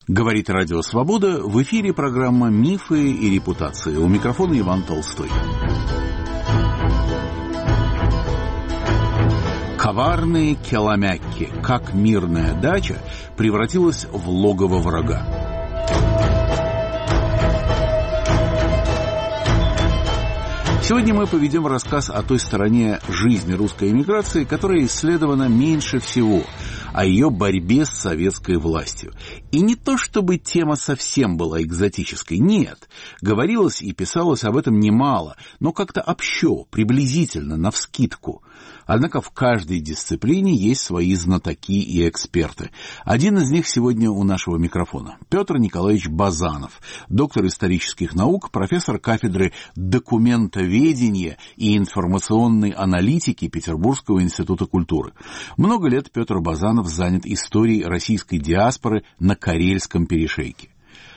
Говорит Радио Свобода, в эфире программа «Мифы и репутации». У микрофона Иван Толстой. Коварные Келомякки. Как мирная дача превратилась в логово врага. Сегодня мы поведем рассказ о той стороне жизни русской эмиграции, которая исследована меньше всего, о ее борьбе с советской властью. И не то, чтобы тема совсем была экзотической, нет. Говорилось и писалось об этом немало, но как-то общо, приблизительно, навскидку. Однако в каждой дисциплине есть свои знатоки и эксперты. Один из них сегодня у нашего микрофона. Петр Николаевич Базанов, доктор исторических наук, профессор кафедры документоведения и информационной аналитики Петербургского института культуры. Много лет Петр Базанов занят историей российской диаспоры на Карельском перешейке.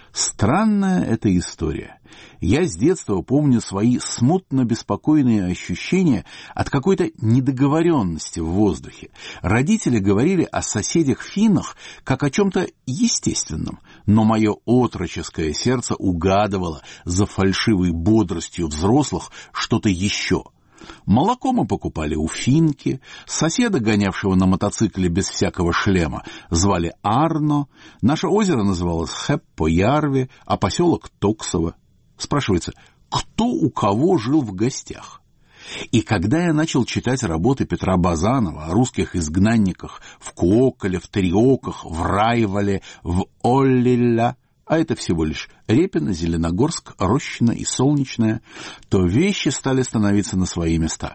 Странная эта история. Я с детства помню свои смутно беспокойные ощущения от какой-то недоговоренности в воздухе. Родители говорили о соседях-финнах как о чем-то естественном, но мое отроческое сердце угадывало за фальшивой бодростью взрослых что-то еще. Молоко мы покупали у финки, соседа, гонявшего на мотоцикле без всякого шлема, звали Арно, наше озеро называлось Хеппо-Ярви, а поселок Токсово. Спрашивается, кто у кого жил в гостях? И когда я начал читать работы Петра Базанова о русских изгнанниках в Куоколе, в Триоках, в Райволе, в Оллиля, а это всего лишь Репино, Зеленогорск, Рощино и Солнечное, то вещи стали становиться на свои места.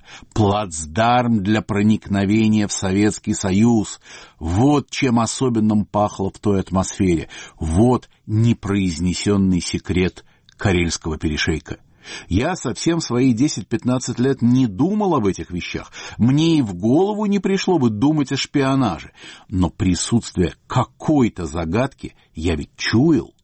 Плацдарм для проникновения в Советский Союз. Вот чем особенным пахло в той атмосфере. Вот непроизнесенный секрет Карельского перешейка. Я совсем в свои 10-15 лет не думал об этих вещах. Мне и в голову не пришло бы думать о шпионаже. Но присутствие какой-то загадки я ведь чуял.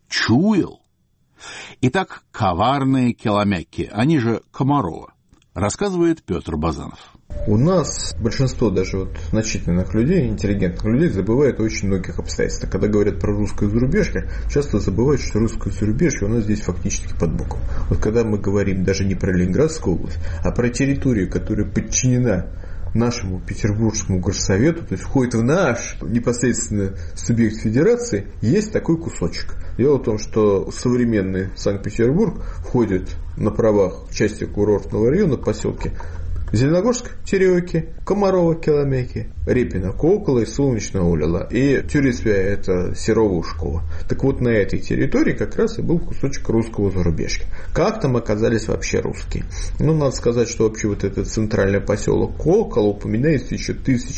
Итак, коварные Келомякки, они же Комарова, рассказывает Петр Базанов. У нас большинство даже значительных людей, интеллигентных людей забывает очень многих обстоятельств. Когда говорят про русское зарубежье, часто забывают, что русское зарубежье у нас здесь фактически под боком. Когда мы говорим даже не про Ленинградскую область, а про территорию, которая подчинена нашему Петербургскому горсовету, то есть входит в наш непосредственно субъект федерации, есть такой кусочек. Дело в том, что современный Санкт-Петербург входит на правах в части курортного района поселки Зеленогорск, Тереоки, Комарова, Келомяки, Репино, Куокола и Солнечное Олила. И Тюрисвя – это Серово-Ушково. Так вот, на этой территории как раз и был кусочек русского зарубежья. Как там оказались вообще русские? Надо сказать, что вообще этот центральный поселок Куокола упоминается еще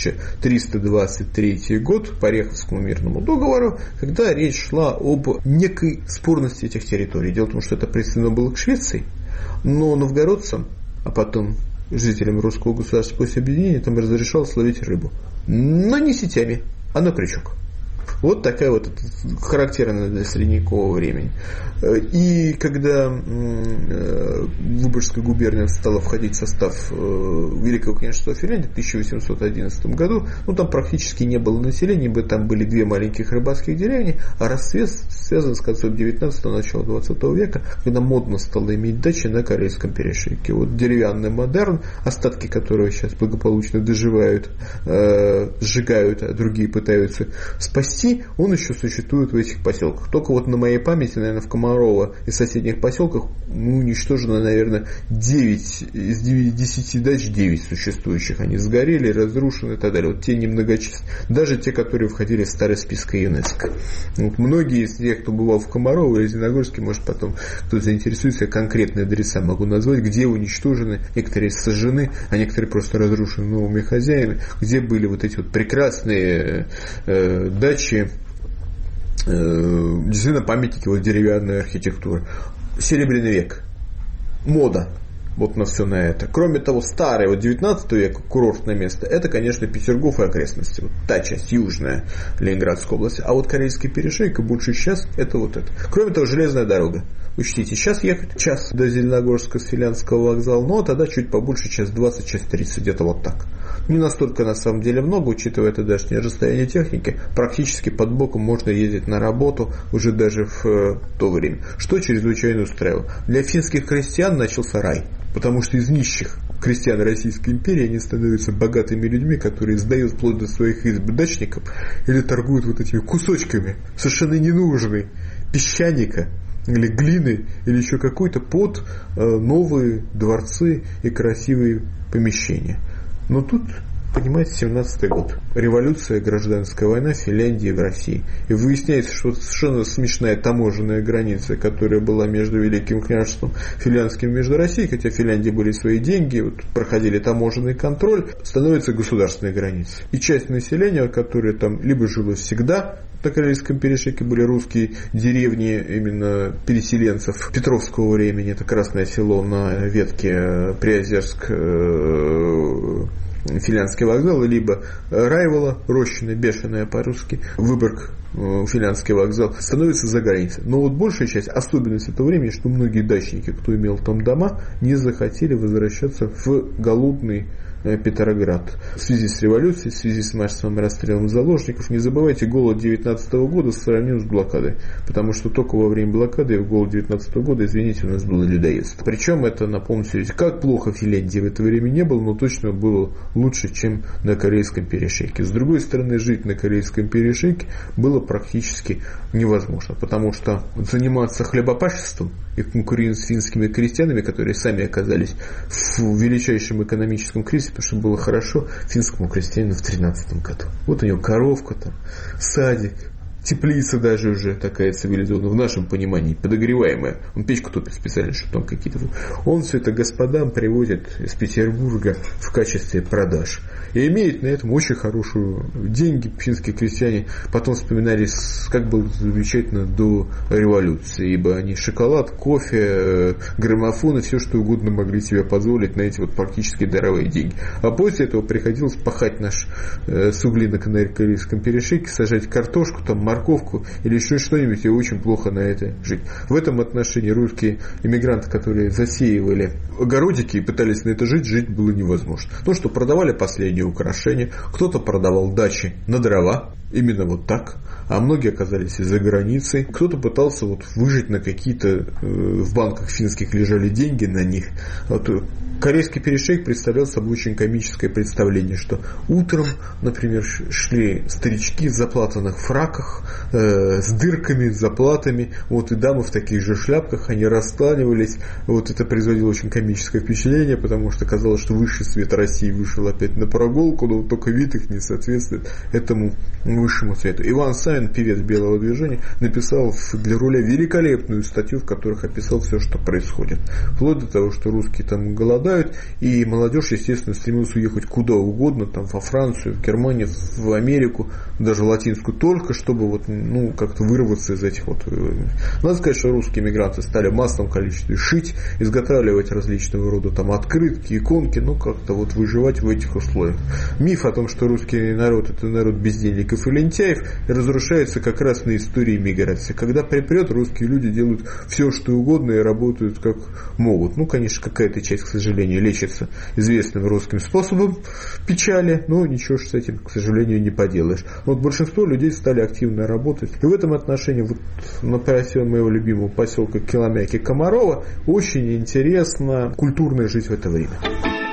1323 год по Ореховскому мирному договору, когда речь шла об некой спорности этих территорий. Дело в том, что это присоединено было к Швеции, но новгородцам, а потом жителям русского государства после объединения там разрешалось ловить рыбу. Но не сетями, а на крючок. Вот такая характерная для средневекового времени. И когда Выборгская губерния стала входить в состав Великого княжества Финляндии в 1811 году, там практически не было населения, там были 2 маленьких рыбацких деревни, а расцвет связан с концом 19-го, начала 20 века, когда модно стало иметь дачи на Карельском перешейке. Деревянный модерн, остатки которого сейчас благополучно доживают, сжигают, а другие пытаются спасти, он еще существует в этих поселках. Только на моей памяти, наверное, в Комарово и соседних поселках уничтожено, наверное, 9 из 10 дач, 9 существующих. Они сгорели, разрушены и так далее. Те немногочисленные. Даже те, которые входили в старый список ЮНЕСКО. Многие из тех, кто бывал в Комарово или Зеленогорске, может потом кто-то заинтересуется, я конкретные адреса могу назвать, где уничтожены, некоторые сожжены, а некоторые просто разрушены новыми хозяевами, где были эти прекрасные дачи, действительно памятники деревянной архитектуры. Серебряный век, мода, на все на это. Кроме того, старое 19 века курортное место, это, конечно, Петергоф и окрестности, та часть южная Ленинградской области, а Карельский перешейк и большая часть это это. Кроме того, железная дорога. Учтите, сейчас ехать час до Зеленогорска с Филянского вокзала, но тогда чуть побольше, час 20, час 30, где-то так. Не настолько на самом деле много, учитывая тогдашнее расстояние техники. Практически под боком можно ездить на работу уже даже в то время, что чрезвычайно устраивало. Для финских крестьян начался рай, потому что из нищих крестьян Российской империи они становятся богатыми людьми, которые сдают вплоть до своих изб дачникам или торгуют вот этими кусочками совершенно ненужной песчаника или глины, или еще какой-то под новые дворцы и красивые помещения. Но тут, понимаете, 17-й год. Революция, гражданская война в Финляндии и в России. И выясняется, что совершенно смешная таможенная граница, которая была между Великим княжеством Финляндским и между Россией, хотя в Финляндии были свои деньги, вот проходили таможенный контроль, становится государственной границей. И часть населения, которое там либо жило всегда, на Карельском перешейке были русские деревни именно переселенцев Петровского времени, это Красное Село на ветке Приозерск, Финляндский вокзал, либо Райвола, Рощино, Бешеная по-русски, Выборг, Финляндский вокзал, становится за границей. Но вот большая часть, особенность этого времени, что многие дачники, кто имел там дома, не захотели возвращаться в голодный Петроград. В связи с революцией, в связи с массовым расстрелом заложников, не забывайте, голод 19 года сравнен с блокадой, потому что только во время блокады и в голод 19 года, извините, у нас было людоедство. Причем это, напомню, как плохо в Финляндии в это время не было, но точно было лучше, чем на Карельском перешейке. С другой стороны, жить на Карельском перешейке было практически невозможно, потому что заниматься хлебопашеством и конкурировать с финскими крестьянами, которые сами оказались в величайшем экономическом кризисе, потому что было хорошо финскому крестьянину в 13 году. Вот у него коровка, там, садик, теплица даже уже такая цивилизованная, в нашем понимании, подогреваемая. Он печку топит специально, что там какие-то... Он все это господам привозит из Петербурга в качестве продаж. И имеет на этом очень хорошие деньги. Финские крестьяне потом вспоминали, как было замечательно до революции, ибо они шоколад, кофе, граммофон и все что угодно могли себе позволить на эти вот практически даровые деньги. А после этого приходилось пахать наш сугли на Карельском перешейке, сажать картошку, там, морковку или еще что-нибудь, и очень плохо на это жить. В этом отношении русские иммигранты, которые засеивали огородики и пытались на это жить было невозможно. То, что продавали последние украшения, кто-то продавал дачи на дрова, именно вот так, а многие оказались из-за границы. Кто-то пытался вот выжить на какие-то, в банках финских лежали деньги на них. Вот, Карельский перешейк представлял собой очень комическое представление, что утром, например, шли старички в заплатанных фраках, с дырками, с заплатами, вот, и дамы в таких же шляпках, они раскланивались. Вот это производило очень комическое впечатление, потому что казалось, что высший свет России вышел опять на прогулку, но вот только вид их не соответствует этому высшему цвету. Иван Савин, певец белого движения, написал для руля великолепную статью, в которых описал все, что происходит. Вплоть до того, что русские там голодают, и молодежь, естественно, стремилась уехать куда угодно, там, во Францию, в Германию, в Америку, даже в латинскую, только чтобы вот, ну, как-то вырваться из этих вот... Надо сказать, что русские мигранты стали в массовом количестве шить, изготавливать различного рода там открытки, иконки, ну, как-то вот выживать в этих условиях. Миф о том, что русский народ — это народ бездельников и лентяев, разрушается как раз на истории миграции. Когда припрет, русские люди делают все, что угодно и работают как могут. Ну, конечно, какая-то часть, к сожалению, лечится известным русским способом печали, но ничего с этим, к сожалению, не поделаешь. Вот большинство людей стали активно работать. И в этом отношении вот на моего любимого поселка Киломяки-Комарова очень интересна культурная жизнь в это время.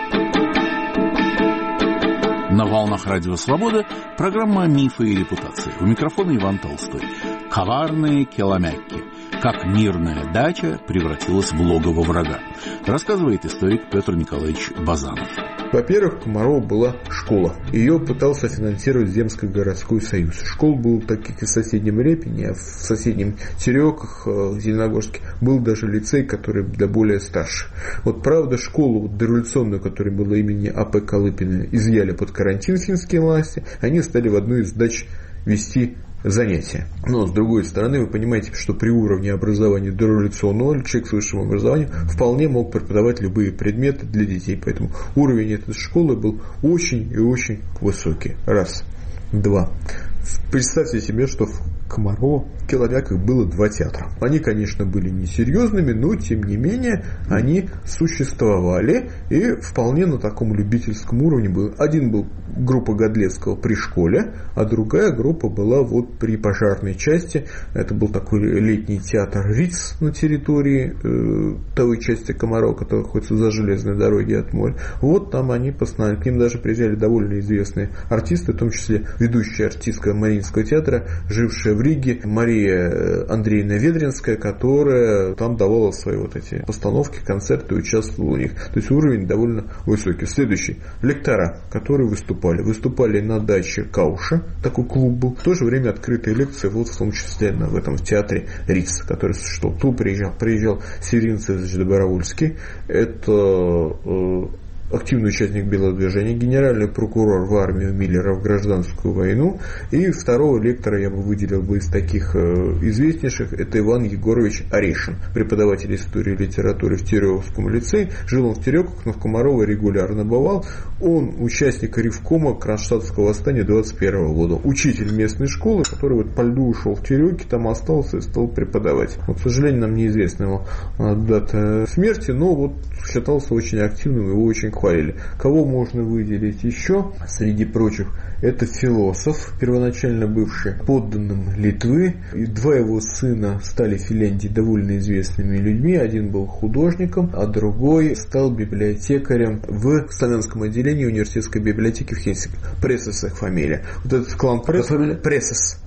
На волнах Радио Свобода программа «Мифы и репутации». У микрофона Иван Толстой. Коварные Киломяки. Как мирная дача превратилась в логово врага. Рассказывает историк Петр Николаевич Базанов. Во-первых, в Комарово была школа. Ее пытался финансировать Земско-городской союз. Школ был, так как и в соседнем Репине, а в соседнем Тереках, Зеленогорске, был даже лицей, который для более старших. Вот правда, школу вот, дореволюционную, которая была имени А.П. Колыпина, изъяли под карантин финские власти. Они стали в одной из дач вести занятия. Но, с другой стороны, вы понимаете, что при уровне образования дореволюционного человек с высшим образованием вполне мог преподавать любые предметы для детей. Поэтому уровень этой школы был очень и очень высокий. Раз. Два. Представьте себе, что в Комарова. В Киломяках было 2 театра. Они, конечно, были несерьезными, но, тем не менее, они существовали и вполне на таком любительском уровне был. Один был группа Годлевского при школе, а другая группа была вот при пожарной части. Это был такой летний театр Риц на территории той части Комарова, которая находится за железной дорогой от моря. Вот там они постоянно, к ним даже приезжали довольно известные артисты, в том числе ведущая артистка Мариинского театра, жившая в Риге, Мария Андреевна Ведринская, которая там давала свои вот эти постановки, концерты, участвовала у них. То есть уровень довольно высокий. Следующий. Лектора, которые выступали на даче Кауша, такой клуб был. В то же время открытые лекции, вот в том числе в этом театре Риц, который существовал. Тут приезжал Северин Цезаревич Добровольский. Это активный участник Белого движения, генеральный прокурор в армию Миллера в гражданскую войну. И второго лектора я бы выделил бы из таких известнейших, это Иван Егорович Орешин, преподаватель истории и литературы в Тереговском лицее. Жил он в Тереках, но в Комарово регулярно бывал. Он участник Ревкома Кронштадтского восстания 21 года. Учитель местной школы, который вот по льду ушел в Тереки, там остался и стал преподавать. Вот, к сожалению, нам неизвестна его дата смерти, но вот считался очень активным, его очень хвалили. Кого можно выделить еще? Среди прочих, это философ, первоначально бывший подданным Литвы. И 2 его сына стали в Финляндии довольно известными людьми. Один был художником, а другой стал библиотекарем в славянском отделении университетской библиотеки в Хельсинки. Прессес их фамилия. Вот этот клан Прессес.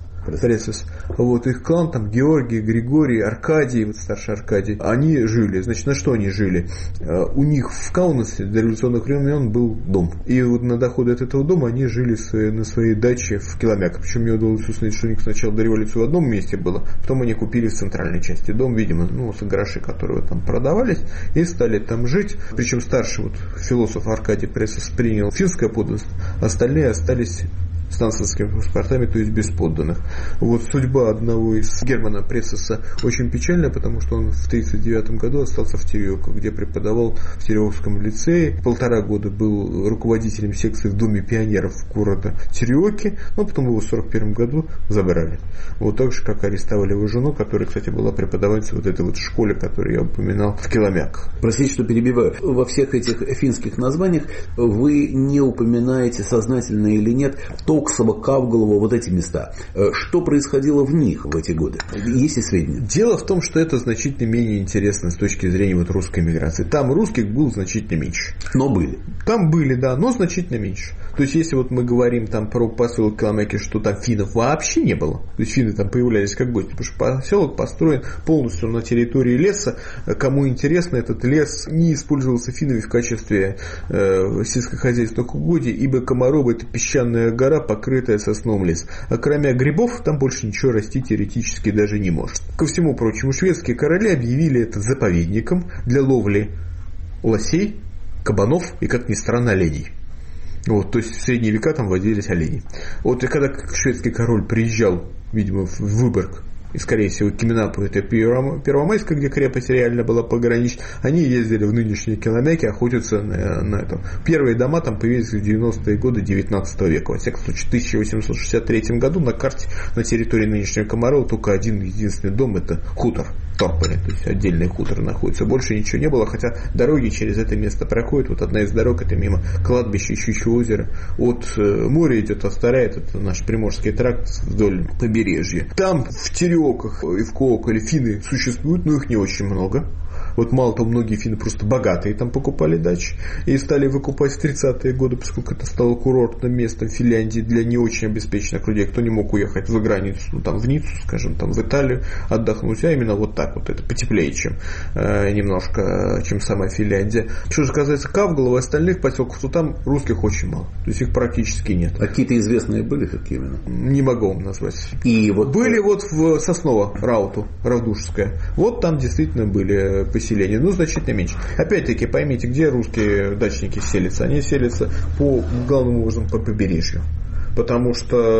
Вот их клан, там Георгий, Григорий, Аркадий, вот старший Аркадий, они жили. Значит, на что они жили? У них в Каунасе до революционных времен был дом. И вот на доходы от этого дома они жили на своей даче в Киломяках. Причем мне удалось узнать, что у них сначала до революции в одном месте было, потом они купили в центральной части дом, видимо, за гроши, которые там продавались, и стали там жить. Причем старший вот философ Аркадий Прессес принял финское подданство, остальные остались с нансенскими паспортами, то есть без подданных. Вот судьба одного из Германа Прессеса очень печальная, потому что он в 1939 году остался в Тереках, где преподавал в Тереговском лицее. 1,5 года был руководителем секции в Доме пионеров города Тереки, но потом его в 1941 году забрали. Вот так же, как арестовали его жену, которая, кстати, была преподавателем вот этой вот школе, которую я упоминал в Киломяках. Простите, что перебиваю. Во всех этих финских названиях вы не упоминаете, сознательно или нет, Токсово, Кавголово, вот эти места. Что происходило в них в эти годы? Есть ли сведения? Дело в том, что это значительно менее интересно с точки зрения вот русской миграции. Там русских было значительно меньше. Но были. Там были, да, но значительно меньше. То есть, если вот мы говорим там про поселок Киломяки, что там финнов вообще не было, то есть финны там появлялись как гости, потому что поселок построен полностью на территории леса. Кому интересно, этот лес не использовался финнами в качестве сельскохозяйственных угодий, ибо Комарово — это песчаная гора, покрытая сосновым лесом. А кроме грибов, там больше ничего расти теоретически даже не может. Ко всему прочему, шведские короли объявили это заповедником для ловли лосей, кабанов и, как ни странно, оленей. Вот, то есть в средние века там водились олени. Вот и когда шведский король приезжал, видимо, в Выборг, и, скорее всего, Кеменапу, это Первомайска, где крепость реально была погранична, они ездили в нынешние Киломяки охотиться на этом. Первые дома там появились в 90-е годы 19 века. Во всяком случае, в 1863 году на карте на территории нынешнего Комарова только один единственный дом — это хутор Торполе, то есть отдельный хутор находится. Больше ничего не было, хотя дороги через это место проходят. Вот одна из дорог — это мимо кладбища Щучьего озера. От моря идет, а вторая — это наш Приморский тракт вдоль побережья. Там в Тереках и в Колоколе финны существуют, но их не очень много. Вот мало того, многие финны просто богатые там покупали дачи и стали выкупать в 30-е годы, поскольку это стало курортным местом в Финляндии для не очень обеспеченных людей, кто не мог уехать за границу, там в Ниццу, скажем, там в Италию отдохнуть, а именно вот так вот, это потеплее, чем немножко, чем сама Финляндия. Что же касается Кавголова и остальных поселков, то там русских очень мало, то есть их практически нет. А какие-то известные были какие именно? Не могу вам назвать. И вот... Были вот в Сосново, Рауту, Равдушская, вот там действительно были поселения, но значительно меньше. Опять-таки, поймите, где русские дачники селятся? Они селятся главным образом по побережью. Потому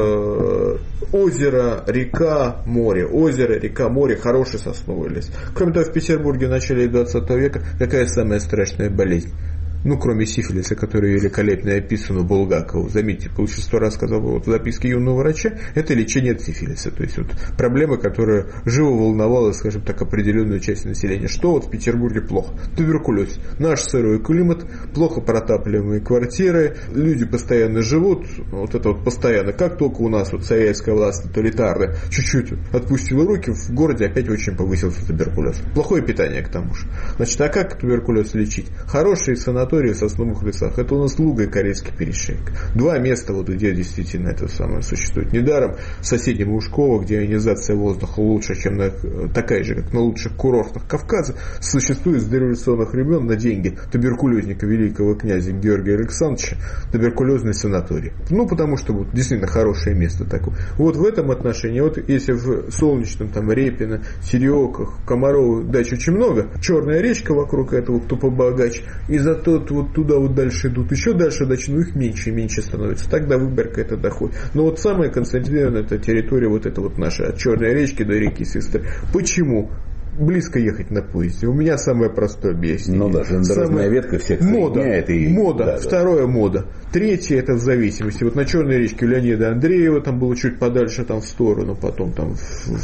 что озеро, река, море. Озеро, река, море, хороший сосновый лес. Кроме того, в Петербурге в начале 20 века какая самая страшная болезнь? ну, кроме сифилиса, который великолепно описан у Булгакова. Заметьте, большинство рассказов в записке юного врача – это лечение от сифилиса. То есть, вот проблема, которая живо волновала, скажем так, определенную часть населения. Что вот в Петербурге плохо? Туберкулез. Наш сырой климат, плохо протапливаемые квартиры, люди постоянно живут, вот это вот постоянно. Как только у нас вот советская власть тоталитарная чуть-чуть отпустила руки, в городе опять очень повысился туберкулез. Плохое питание, к тому же. Значит, а как туберкулез лечить? Хорошие санатории в Сосновых Лесах. Это у нас Луга и Корейский перешеек. 2 места, вот где действительно это самое существует. Недаром в соседнем Ушково, где ионизация воздуха лучше, чем такая же, как на лучших курортах Кавказа, существует с дореволюционных времен на деньги туберкулезника великого князя Георгия Александровича туберкулезный санаторий. Ну, потому что вот, действительно хорошее место такое. Вот в этом отношении, вот если в Солнечном, там, Репино, Сереоках, Комарово дач очень много, Черная речка вокруг этого, кто побогаче, и зато вот туда вот дальше идут, еще дальше дач, ну их меньше и меньше становится. Тогда Выборга это доходит. Но вот самая концентрированная эта территория, вот это вот наша, от Черной речки до реки Сестры. Почему? Близко ехать на поезде. У меня самое простое объяснение. Ну да, железнодорожная ветка всех соединяет. Мода. Да, Второе мода. Третье это в зависимости. Вот на Черной речке у Леонида Андреева там было чуть подальше там в сторону, потом там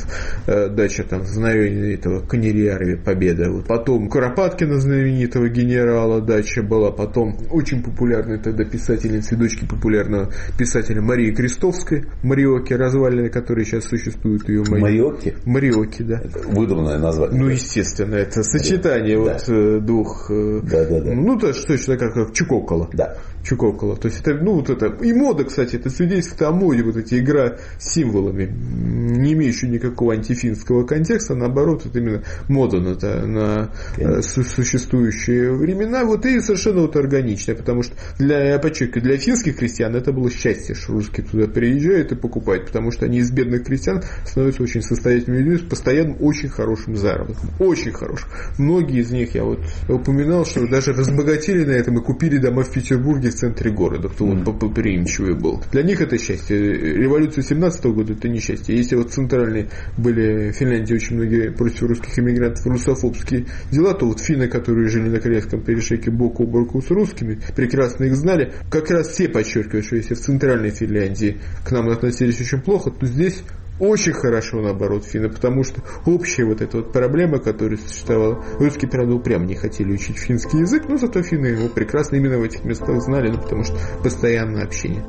дача там знамения этого Канериарви Победа. Вот. Потом Куропаткина знаменитого генерала дача была. Потом очень популярная тогда писательница и дочки популярного писателя Марии Крестовской. Мариоки, развалины, которые сейчас существуют. Ее Мариоки? Мариоки, да. Это выдуманное название. Ну, естественно, это сочетание вот двух... Да. Ну, то что как Чукокола. Да. Чукокола. То есть, это, ну, вот это... И мода, кстати, это свидетельство о моде, вот эти игра с символами, не имеющие никакого антифинского контекста, наоборот, это именно мода на существующие времена, вот и совершенно вот органичная, потому что, я подчеркиваю, для финских крестьян это было счастье, что русские туда приезжают и покупают, потому что они из бедных крестьян становятся очень состоятельными людьми с постоянным очень хорошим заработком. Очень хорошим. Многие из них, я вот упоминал, что даже разбогатели на этом и купили дома в Петербурге в центре города, кто вот поприимчивый был. Для них это счастье. Революция 17-го года это не счастье. Если вот центральные были в Финляндии очень многие против русских иммигрантов русофобские дела, то вот финны, которые жили на Корейском перешейке бок о бок с русскими, прекрасно их знали. Как раз все подчеркивают, что если в центральной Финляндии к нам относились очень плохо, то здесь очень хорошо, наоборот, финны, потому что общая вот эта вот проблема, которая существовала, русские, правда, упрямо не хотели учить финский язык, но зато финны его прекрасно именно в этих местах знали, ну, потому что постоянное общение.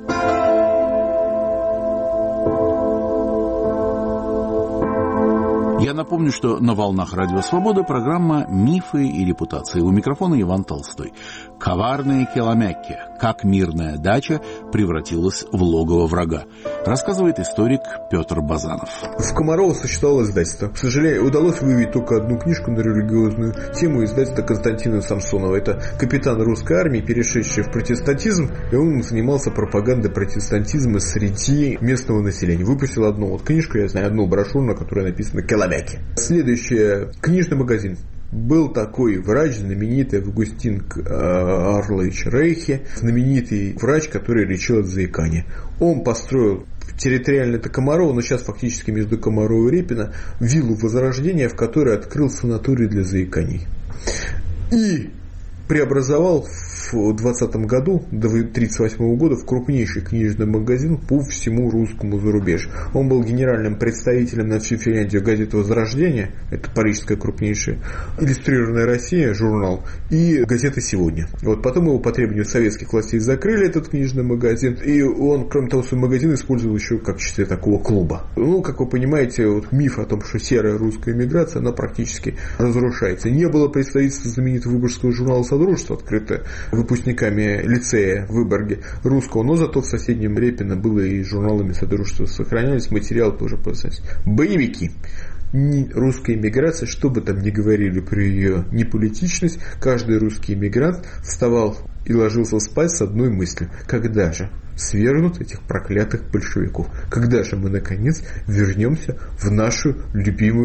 Я напомню, что на волнах Радио Свобода программа «Мифы и репутации». У микрофона Иван Толстой. Коварные Келомякки. Как мирная дача превратилась в логово врага. Рассказывает историк Петр Базанов. В Комарово существовало издательство. К сожалению, удалось выявить только одну книжку на религиозную тему издательства Константина Самсонова. Это капитан русской армии, перешедший в протестантизм, и он занимался пропагандой протестантизма среди местного населения. Выпустил одну вот книжку, я знаю, одну брошюру, на которой написано «Келомяки». Следующее. Книжный магазин. Был такой врач, знаменитый Августин Арлович Рейхе, знаменитый врач, который лечил от заикания. Он построил территориально это Комарово, но сейчас фактически между Комарово и Репино виллу Возрождения, в которой открыл санаторий для заиканий. И преобразовал в 20 году, до 1938 года, в крупнейший книжный магазин по всему русскому зарубежью. Он был генеральным представителем на всю Финляндию газеты «Возрождение», это парижская крупнейшая, «Иллюстрированная Россия», журнал, и газета «Сегодня». Вот потом его по требованию советских властей закрыли, этот книжный магазин, и он, кроме того, свой магазин использовал еще как в качестве такого клуба. Ну, как вы понимаете, вот миф о том, что серая русская эмиграция, она практически разрушается. Не было представительства знаменитого выборгского журнала «Содружество», открытое выпускниками лицея в Выборге русского, но зато в соседнем Репино было и журналами Содружества сохранялись, материалы тоже писались. Боевики. Русская эмиграция, что бы там ни говорили про ее неполитичность, каждый русский эмигрант вставал и ложился спать с одной мыслью: когда же свергнут этих проклятых большевиков? Когда же мы, наконец, вернемся в нашу любимую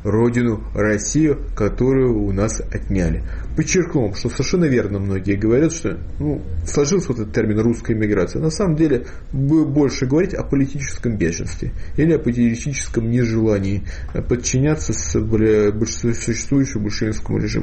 родину Россию, которую у нас отняли. Подчеркнем, что совершенно верно многие говорят, что сложился вот этот термин «русская миграция». На самом деле больше говорить о политическом беженстве или о политическом нежелании подчиняться существующему большевистскому режиму.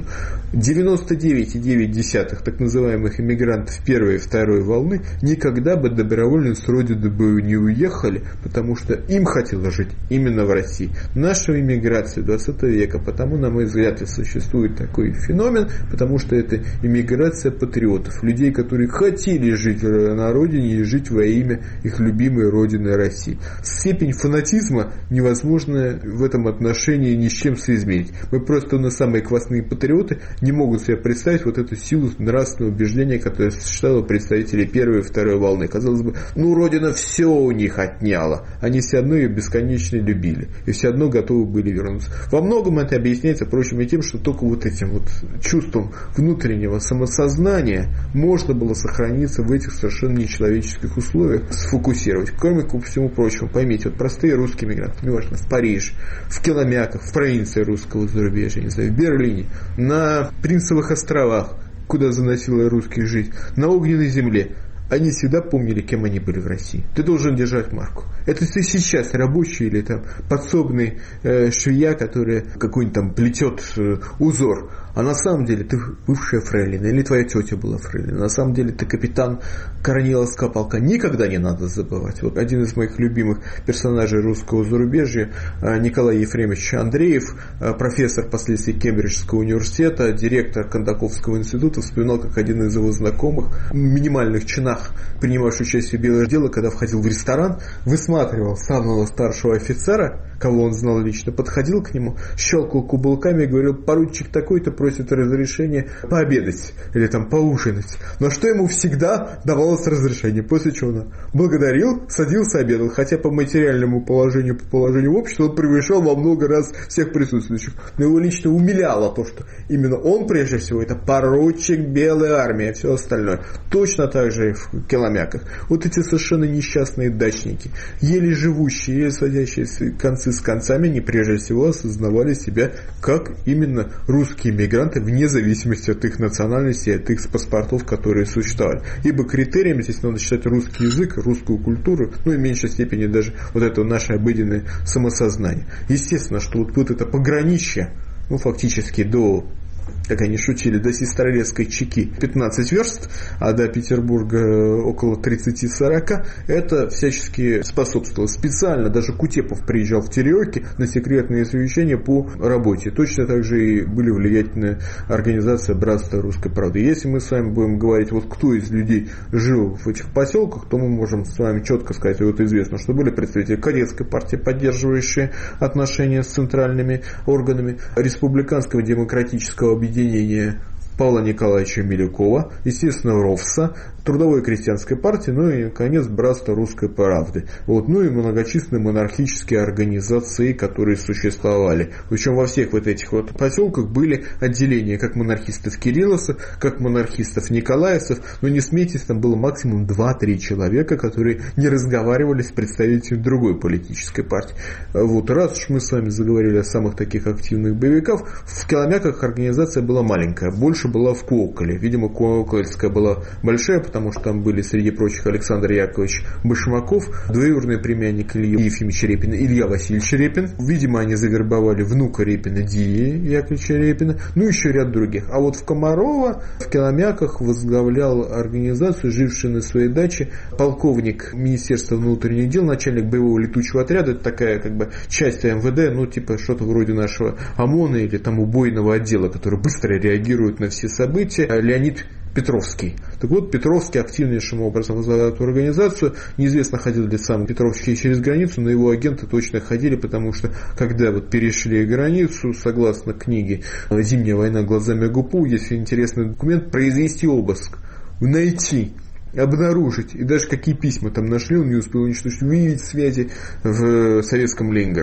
99,9 так называемых иммигрантов первой и второй волны никогда бы добровольно с родины бы не уехали, потому что им хотелось жить именно в России. Наша иммиграция 20 века, потому, на мой взгляд, и существует такой феномен, потому что это иммиграция патриотов, людей, которые хотели жить на родине и жить во имя их любимой родины России. Степень фанатизма невозможно в этом отношении ни с чем соизмерить. Мы просто самые квасные патриоты не могут себе представить вот эту силу нравственного убеждения, которая существовала у представителей первой и второй волны. Казалось бы, родина все у них отняла. Они все равно ее бесконечно любили. И все равно готовы были вернуться. Во многом это объясняется, впрочем, и тем, что только вот этим вот чувством внутреннего самосознания можно было сохраниться в этих совершенно нечеловеческих условиях, сфокусировать. Кроме всего прочего, поймите, вот простые русские мигранты, неважно, в Париж, в Киломяках, в провинции русского зарубежья, не знаю, в Берлине, на Принцевых островах, куда заносило русских жить, на огненной земле, они всегда помнили, кем они были в России. Ты должен держать марку. Это ты сейчас рабочий или там подсобный швея, которая какой-нибудь там плетет узор. А на самом деле ты бывшая фрейлина, или твоя тетя была фрейлина. На самом деле ты капитан Корниловского полка. Никогда не надо забывать. Вот один из моих любимых персонажей русского зарубежья, Николай Ефремович Андреев, профессор впоследствии Кембриджского университета, директор Кондаковского института, вспоминал, как один из его знакомых в минимальных чинах, принимавший участие в белых делах, когда входил в ресторан, высматривал самого старшего офицера, кого он знал лично, подходил к нему, щелкал каблуками и говорил: поручик такой-то просит разрешения пообедать или там поужинать. Но что ему всегда давалось разрешение, после чего он благодарил, садился, обедал. Хотя по материальному положению, по положению общества он превышал во много раз всех присутствующих. Но его лично умиляло то, что именно он, прежде всего, это поручик белой армии, а все остальное. Точно так же и в Киломяках. Вот эти совершенно несчастные дачники, еле живущие, еле садящиеся концы с концами, они прежде всего осознавали себя как именно русские мигранты, вне зависимости от их национальности и от их паспортов, которые существовали. Ибо критериями здесь надо считать русский язык, русскую культуру, и в меньшей степени даже вот это наше обыденное самосознание. Естественно, что вот это пограничье, фактически до, как они шутили, до Сестрорецкой Чеки 15 верст, а до Петербурга около 30-40, это всячески способствовало. Специально даже Кутепов приезжал в Тереоки на секретные совещания по работе. Точно так же и были влиятельная организация Братства Русской Правды. Если мы с вами будем говорить, вот кто из людей жил в этих поселках, то мы можем с вами четко сказать, вот известно, что были представители Кадетской партии, поддерживающие отношения с центральными органами, Республиканского демократического объединения Павла Николаевича Милюкова, естественно, РОВСа, Трудовой крестьянской партии, и, наконец, Братство Русской Правды. И многочисленные монархические организации, которые существовали. Причем во всех вот этих вот поселках были отделения как монархистов Кирилловцев, как монархистов Николаевцев, но не смейтесь, там было максимум 2-3 человека, которые не разговаривали с представителями другой политической партии. Раз уж мы с вами заговорили о самых таких активных боевиках, в Киломяках организация была маленькая, больше была в Колоколе. Видимо, Колокольская была большая, потому что там были, среди прочих, Александр Яковлевич Башмаков, двоюродный племянник Ильи Ефимовича Репина, Илья Васильевич Репин. Видимо, они завербовали внука Репина, Дии Яковлевича Репина, еще ряд других. А вот в Комарово, в Киломяках возглавлял организацию, живший на своей даче, полковник Министерства внутренних дел, начальник боевого летучего отряда. Это такая часть МВД, что-то вроде нашего ОМОНа или там убойного отдела, который быстро реагирует на все события. Леонид Петровский. Так вот, Петровский активнейшим образом возглавлял эту организацию. Неизвестно, ходил ли сам Петровский через границу, но его агенты точно ходили, потому что, когда перешли границу, согласно книге «Зимняя война глазами ГУПУ», есть интересный документ, произвести обыск, найти, обнаружить, и даже какие письма там нашли, он не успел уничтожить, выявить связи в советском Ленинграде.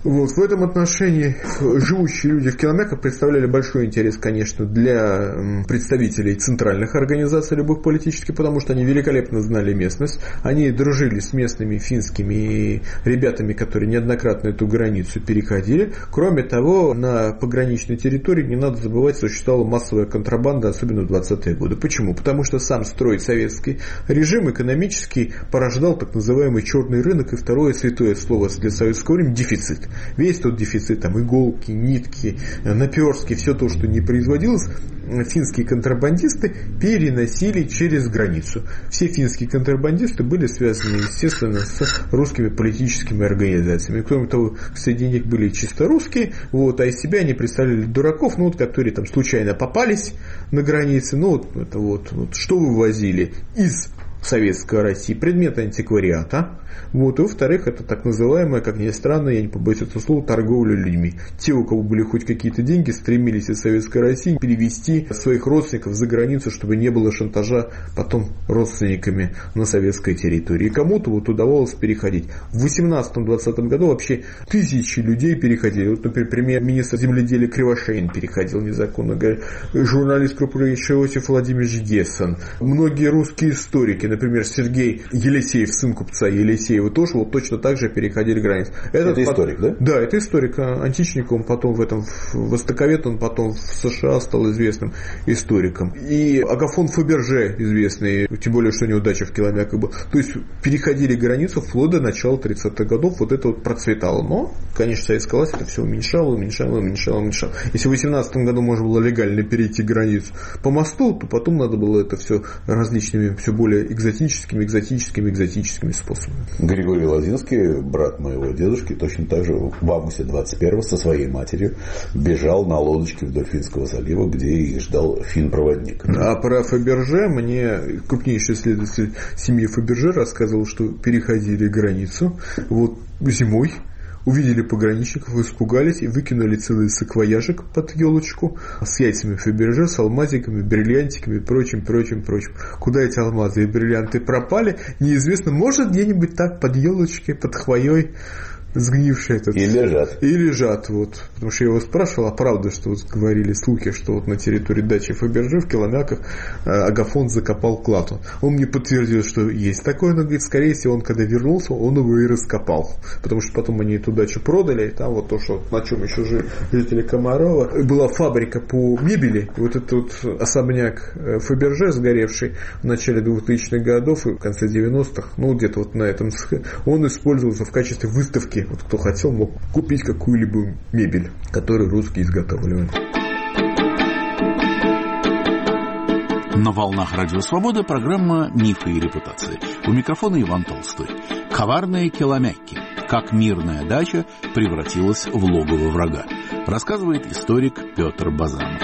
Вот, в этом отношении живущие люди в Киломяках представляли большой интерес, конечно, для представителей центральных организаций любых политических, потому что они великолепно знали местность, они дружили с местными финскими ребятами, которые неоднократно эту границу переходили. Кроме того, на пограничной территории, не надо забывать, существовала массовая контрабанда, особенно в 20-е годы. Почему? Потому что сам строй советский режим экономический порождал так называемый черный рынок, и второе святое слово для советского времени – дефицит. Весь тот дефицит, там иголки, нитки, наперстки, все то, что не производилось, финские контрабандисты переносили через границу. Все финские контрабандисты были связаны, естественно, с русскими политическими организациями. Кроме того, среди них были чисто русские, вот, а из себя они представляли дураков, ну, вот, которые там случайно попались на границе, ну, вот, это вот, что вывозили из Советской России, предметы антиквариата. Вот. И во-вторых, это так называемая, как ни странно, я не побоюсь этого слова, торговля людьми. Те, у кого были хоть какие-то деньги, стремились из Советской России перевести своих родственников за границу, чтобы не было шантажа потом родственниками на советской территории. И кому-то вот удавалось переходить. В 18-20 году вообще тысячи людей переходили. Вот, например, премьер-министр земледелия Кривошеин переходил незаконно, журналист крупнейший Иосиф Владимирович Гессен, многие русские историки, например, Сергей Елисеев, сын купца Елисеева, тоже вот точно так же переходили границу. Это историк, да? Да, это историк, античник, он потом востоковед, он потом в США стал известным историком. И Агафон Фаберже известный, тем более, что у него дача в Киломяках была. То есть переходили границу вплоть до начала 30-х годов, вот это вот процветало. Но, конечно, советская власть это все уменьшала. Если в 18 году можно было легально перейти границу по мосту, то потом надо было это все различными, все более экзотическими способами. Григорий Лозинский, брат моего дедушки, точно так же в августе 21-го со своей матерью бежал на лодочке вдоль Финского залива, где их ждал фин-проводник. А про Фаберже мне крупнейший исследователь семьи Фаберже рассказывал, что переходили границу вот зимой, увидели пограничников, испугались и выкинули целый саквояжик под елочку с яйцами Фаберже, с алмазиками, бриллиантиками и прочим. Куда эти алмазы и бриллианты пропали, неизвестно. Может, где-нибудь так под елочкой, под хвоей сгнившие этот. И лежат. Вот. Потому что я его спрашивал, а правда, что вот говорили слухи, что вот на территории дачи Фаберже в Киломяках Агафон закопал клад. Он мне подтвердил, что есть такое, но говорит, скорее всего, он когда вернулся, он его и раскопал. Потому что потом они эту дачу продали, и там вот то, что на чем еще жили жители Комарова, была фабрика по мебели. И вот этот вот особняк Фаберже, сгоревший в начале 2000-х годов и в конце 90-х, ну где-то вот на этом, он использовался в качестве выставки. Вот кто хотел, мог купить какую-либо мебель, которую русские изготавливали. На волнах Радио Свобода программа «Мифы и репутации». У микрофона Иван Толстой. Коварные Киломяки. Как мирная дача превратилась в логово врага. Рассказывает историк Петр Базанов.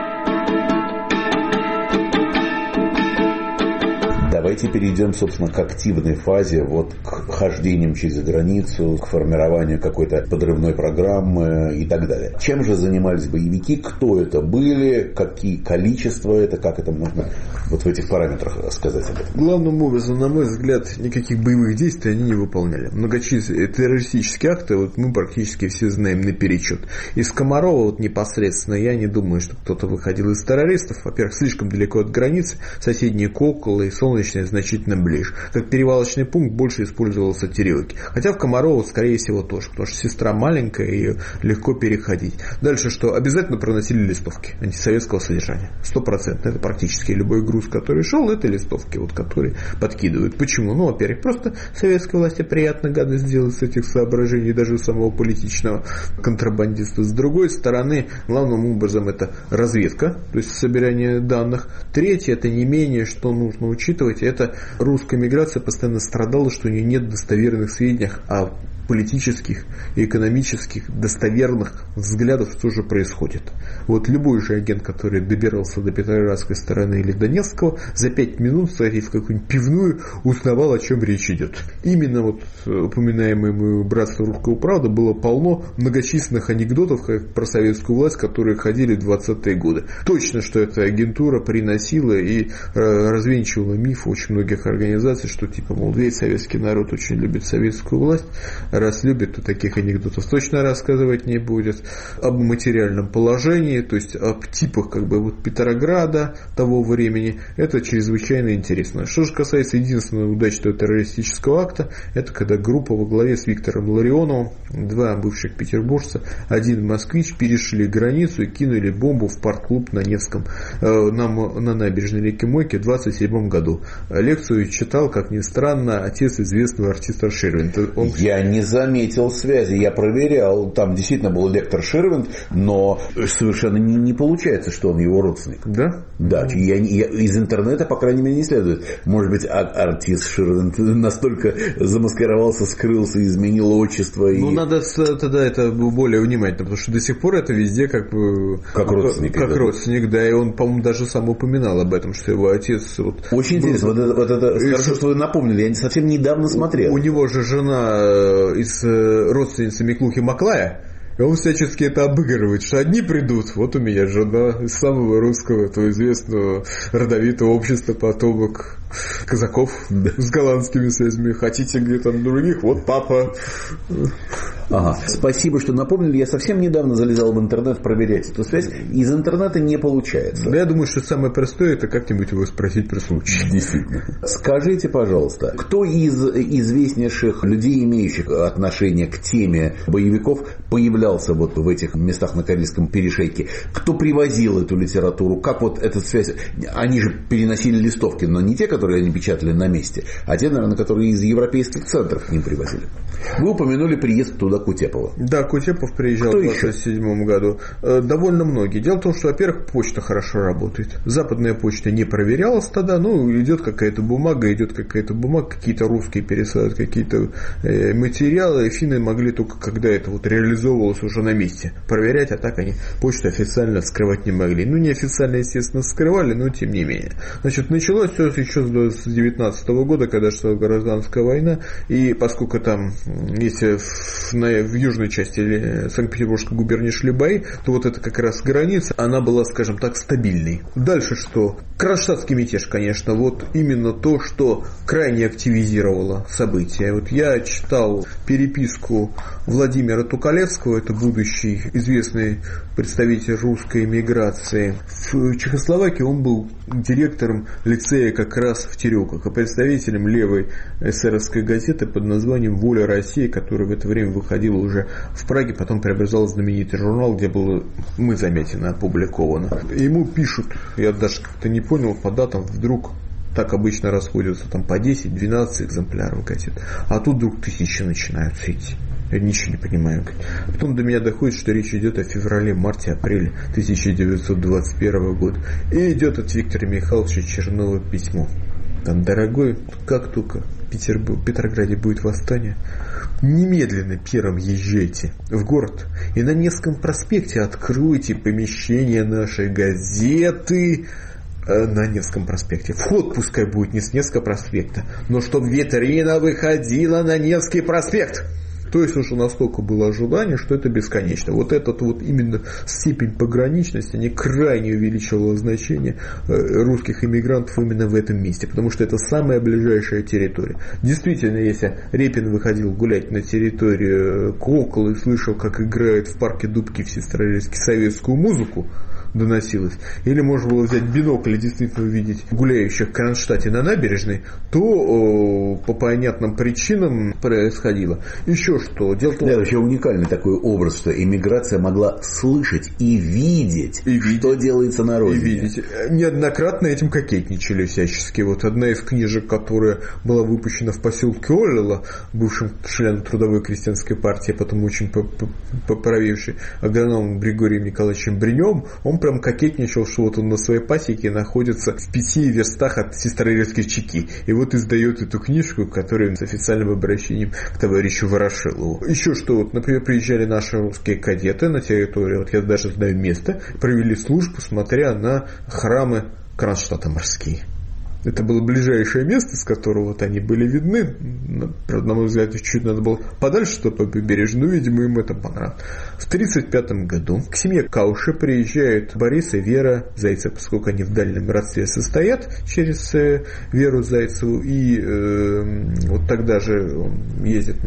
Давайте перейдем, собственно, к активной фазе, вот к хождениям через границу, к формированию какой-то подрывной программы и так далее. Чем же занимались боевики, кто это были, какие количества это, как это можно вот в этих параметрах сказать об этом? Главным образом, на мой взгляд, никаких боевых действий они не выполняли. Многочисленные террористические акты вот мы практически все знаем наперечет. Из Комарова вот непосредственно я не думаю, что кто-то выходил из террористов. Во-первых, слишком далеко от границы, соседние Кокола и Солнечная значительно ближе. Как перевалочный пункт больше использовался Терелки. Хотя в Комарово, скорее всего, тоже, потому что сестра маленькая, ее легко переходить. Дальше что? Обязательно проносили листовки антисоветского содержания. 100%. Это практически любой груз, который шел, это листовки, вот, которые подкидывают. Почему? Ну, во-первых, просто советской власти приятно гадость сделать с этих соображений, даже у самого политичного контрабандиста. С другой стороны, главным образом это разведка, то есть собирание данных. Третье, это не менее, что нужно учитывать, это русская миграция постоянно страдала, что у нее нет достоверных сведений о политических и экономических достоверных взглядов, что же происходит. Вот любой же агент, который добирался до Петроградской стороны или до Невского, за 5 минут, сходив в какую-нибудь пивную, узнавал, о чем речь идет. Именно вот упоминаемое братство Русского Правда было полно многочисленных анекдотов про советскую власть, которые ходили в 20-е годы. Точно, что эта агентура приносила и развенчивала миф о очень многих организаций, что типа, мол, весь советский народ очень любит советскую власть, раз любит, то таких анекдотов точно рассказывать не будет. Об материальном положении, то есть об типах как бы вот Петрограда того времени, это чрезвычайно интересно. Что же касается единственного удачного террористического акта, это когда группа во главе с Виктором Ларионовым, два бывших петербуржца, один москвич, перешли границу и кинули бомбу в парк-клуб на Невском, на набережной реки Мойки в 1927 году. Лекцию читал, как ни странно, отец известного артиста Ширвинта. Я не заметил связи, я проверял, там действительно был лектор Ширвинт, но совершенно не получается, что он его родственник. Да? Да, из интернета, по крайней мере, не следует. Может быть, артист Ширвинт настолько замаскировался, скрылся, изменил отчество. Ну, надо тогда это более внимательно, потому что до сих пор это везде как родственник. Как родственник, да, и он, по-моему, даже сам упоминал об этом, что его отец... Очень интересно, вот это хорошо, что вы напомнили, я совсем недавно смотрел. У него же жена из родственницы Миклухи Маклая, и он всячески это обыгрывает, что одни придут, вот у меня жена из самого русского, этого известного родовитого общества, потомок казаков с голландскими связями. Хотите где-то других? Вот папа. Ага. Спасибо, что напомнили. Я совсем недавно залезал в интернет проверять эту связь. Из интернета не получается. Я думаю, что самое простое это как-нибудь его спросить при случае. Действительно. Скажите, пожалуйста, кто из известнейших людей, имеющих отношение к теме боевиков, появлялся вот в этих местах на Карельском перешейке? Кто привозил эту литературу? Как вот эта связь? Они же переносили листовки, но не те, которые они печатали на месте, а те, наверное, которые из европейских центров к ним привозили. Вы упомянули приезд туда Кутепова. Да, Кутепов приезжал в 1927 году. Довольно многие. Дело в том, что, во-первых, почта хорошо работает. Западная почта не проверялась тогда. Идет какая-то бумага, какие-то русские пересылают какие-то материалы. Финны могли только, когда это вот реализовывалось уже на месте, проверять, а так они почту официально вскрывать не могли. Неофициально, естественно, вскрывали, но тем не менее. Значит, началось все еще с 19 года, когда шла гражданская война, и поскольку там, если в южной части Санкт-Петербургской губернии шли бои, то вот это как раз граница, она была, скажем так, стабильной. Дальше что? Кронштадтский мятеж, конечно, вот именно то, что крайне активизировало события. Вот я читал переписку Владимира Тукалевского, это будущий известный представитель русской эмиграции. В Чехословакии он был директором лицея как раз в Тереках, и представителем левой эсеровской газеты под названием «Воля России», которая в это время выходила уже в Праге, потом преобразовал знаменитый журнал, где было «Мы заметено» опубликовано. Ему пишут, я даже как-то не понял по датам, вдруг так обычно расходятся там по 10-12 экземпляров газет, а тут вдруг 1000 начинаются идти. Я ничего не понимаю. Потом до меня доходит, что речь идет о феврале, марте, апреле 1921 года. И идет от Виктора Михайловича Чернова письмо. Там: дорогой, как только в Петрограде будет восстание, немедленно первым езжайте в город и на Невском проспекте откройте помещение нашей газеты. На Невском проспекте. Вход пускай будет не с Невского проспекта, но чтобы витрина выходила на Невский проспект. То есть уже настолько было ожидание, что это бесконечно. Вот этот вот именно степень пограничности не крайне увеличивала значение русских иммигрантов именно в этом месте, потому что это самая ближайшая территория. Действительно, если Репин выходил гулять на территорию Кокола и слышал, как играет в парке Дубки в Сестрорецке советскую музыку, доносилось, или можно было взять бинокль и действительно увидеть гуляющих в Кронштадте на набережной, то по понятным причинам происходило. Еще что? Дело в том, что вообще уникальный такой образ, что эмиграция могла слышать и видеть, что делается на родине. И видеть. Неоднократно этим кокетничали всячески. Вот одна из книжек, которая была выпущена в поселке Оллело, бывшим членом Трудовой крестьянской партии, а потом очень поправивший агрономом Григорием Николаевичем Бринем, он прям кокетничал, что вот он на своей пасеке находится в 5 верстах от Сестрорецкой Чеки. И вот издает эту книжку, которая с официальным обращением к товарищу Ворошилову. Еще что, вот, например, приезжали наши русские кадеты на территорию, вот я даже знаю место, провели службу, смотря на храмы Кронштадта морские. Это было ближайшее место, с которого вот они были видны. Правда, на мой взгляд, чуть надо было подальше, чтобы по побережью, но, видимо, им это понравилось. В 1935 году к семье Кауша приезжают Борис и Вера Зайцевы, поскольку они в дальнем родстве состоят через Веру Зайцеву. И вот тогда же он ездит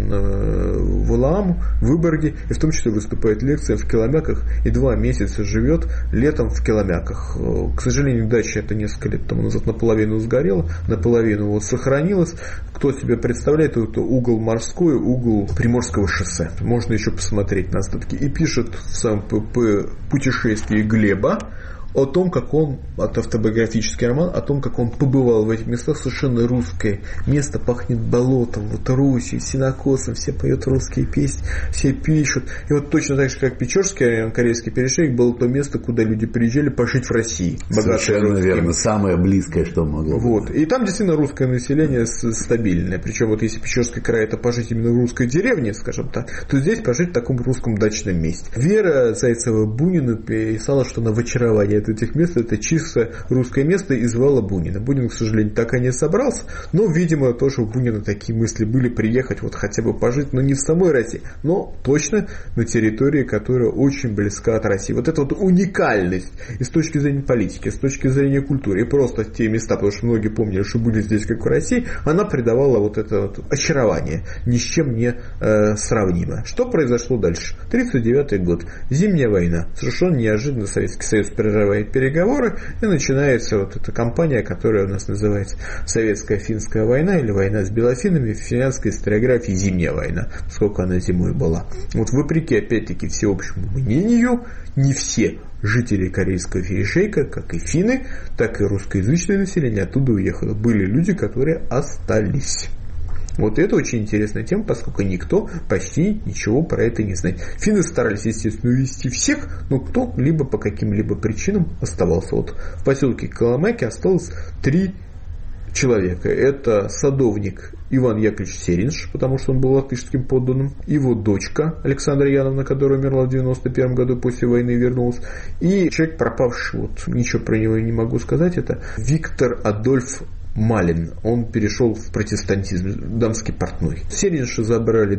в Валаам, в Выборге, и в том числе выступает лекция в Киломяках, и 2 месяца живет летом в Киломяках. К сожалению, дача это несколько лет тому назад наполовину сгорела, наполовину вот сохранилась. Кто себе представляет, это угол морской, угол Приморского шоссе. Можно еще посмотреть на остатки. И пишет в своем путешествии Глеба о том, как он, это автобиографический роман, о том, как он побывал в этих местах. Совершенно русское место, пахнет болотом, вот Русью, сенокосом, все поют русские песни, все пишут. И вот точно так же, как Печорский район, Карельский перешейк, было то место, куда люди приезжали пожить в России. Совершенно верно, самое близкое, что могло вот. быть. И там действительно русское население стабильное. Причем вот если Печорский край это пожить именно в русской деревне, скажем так, то здесь пожить в таком русском дачном месте. Вера Зайцева-Бунина писала, что на очарование этих мест, это чисто русское место, и звала Бунина. Бунин, к сожалению, так и не собрался, но, видимо, тоже у Бунина такие мысли были приехать, вот хотя бы пожить, но не в самой России, но точно на территории, которая очень близка от России. Вот эта вот уникальность и с точки зрения политики, с точки зрения культуры, и просто те места, потому что многие помнили, что были здесь, как в России, она придавала вот это вот очарование, ни с чем не сравнимое. Что произошло дальше? 1939 год. Зимняя война. Совершенно неожиданно Советский Союз прерывает переговоры, и начинается вот эта кампания, которая у нас называется Советско-финская война или война с белофинами, в финляндской историографии Зимняя война, поскольку она зимой была. Вот вопреки, опять-таки, всеобщему мнению, не все жители Карельского перешейка, как и финны, так и русскоязычное население оттуда уехало. Были люди, которые остались. Вот это очень интересная тема, поскольку никто почти ничего про это не знает. Финны старались, естественно, увезти всех, но кто-либо по каким-либо причинам оставался. Вот в поселке Коломаки осталось 3 человека. Это садовник Иван Яковлевич Серинш, потому что он был латышским подданным, его дочка Александра Яновна, которая умерла в 91 году, после войны вернулась, и человек пропавший, вот ничего про него не могу сказать, это Виктор Адольф Малин. Он перешел в протестантизм, дамский портной. Серинша забрали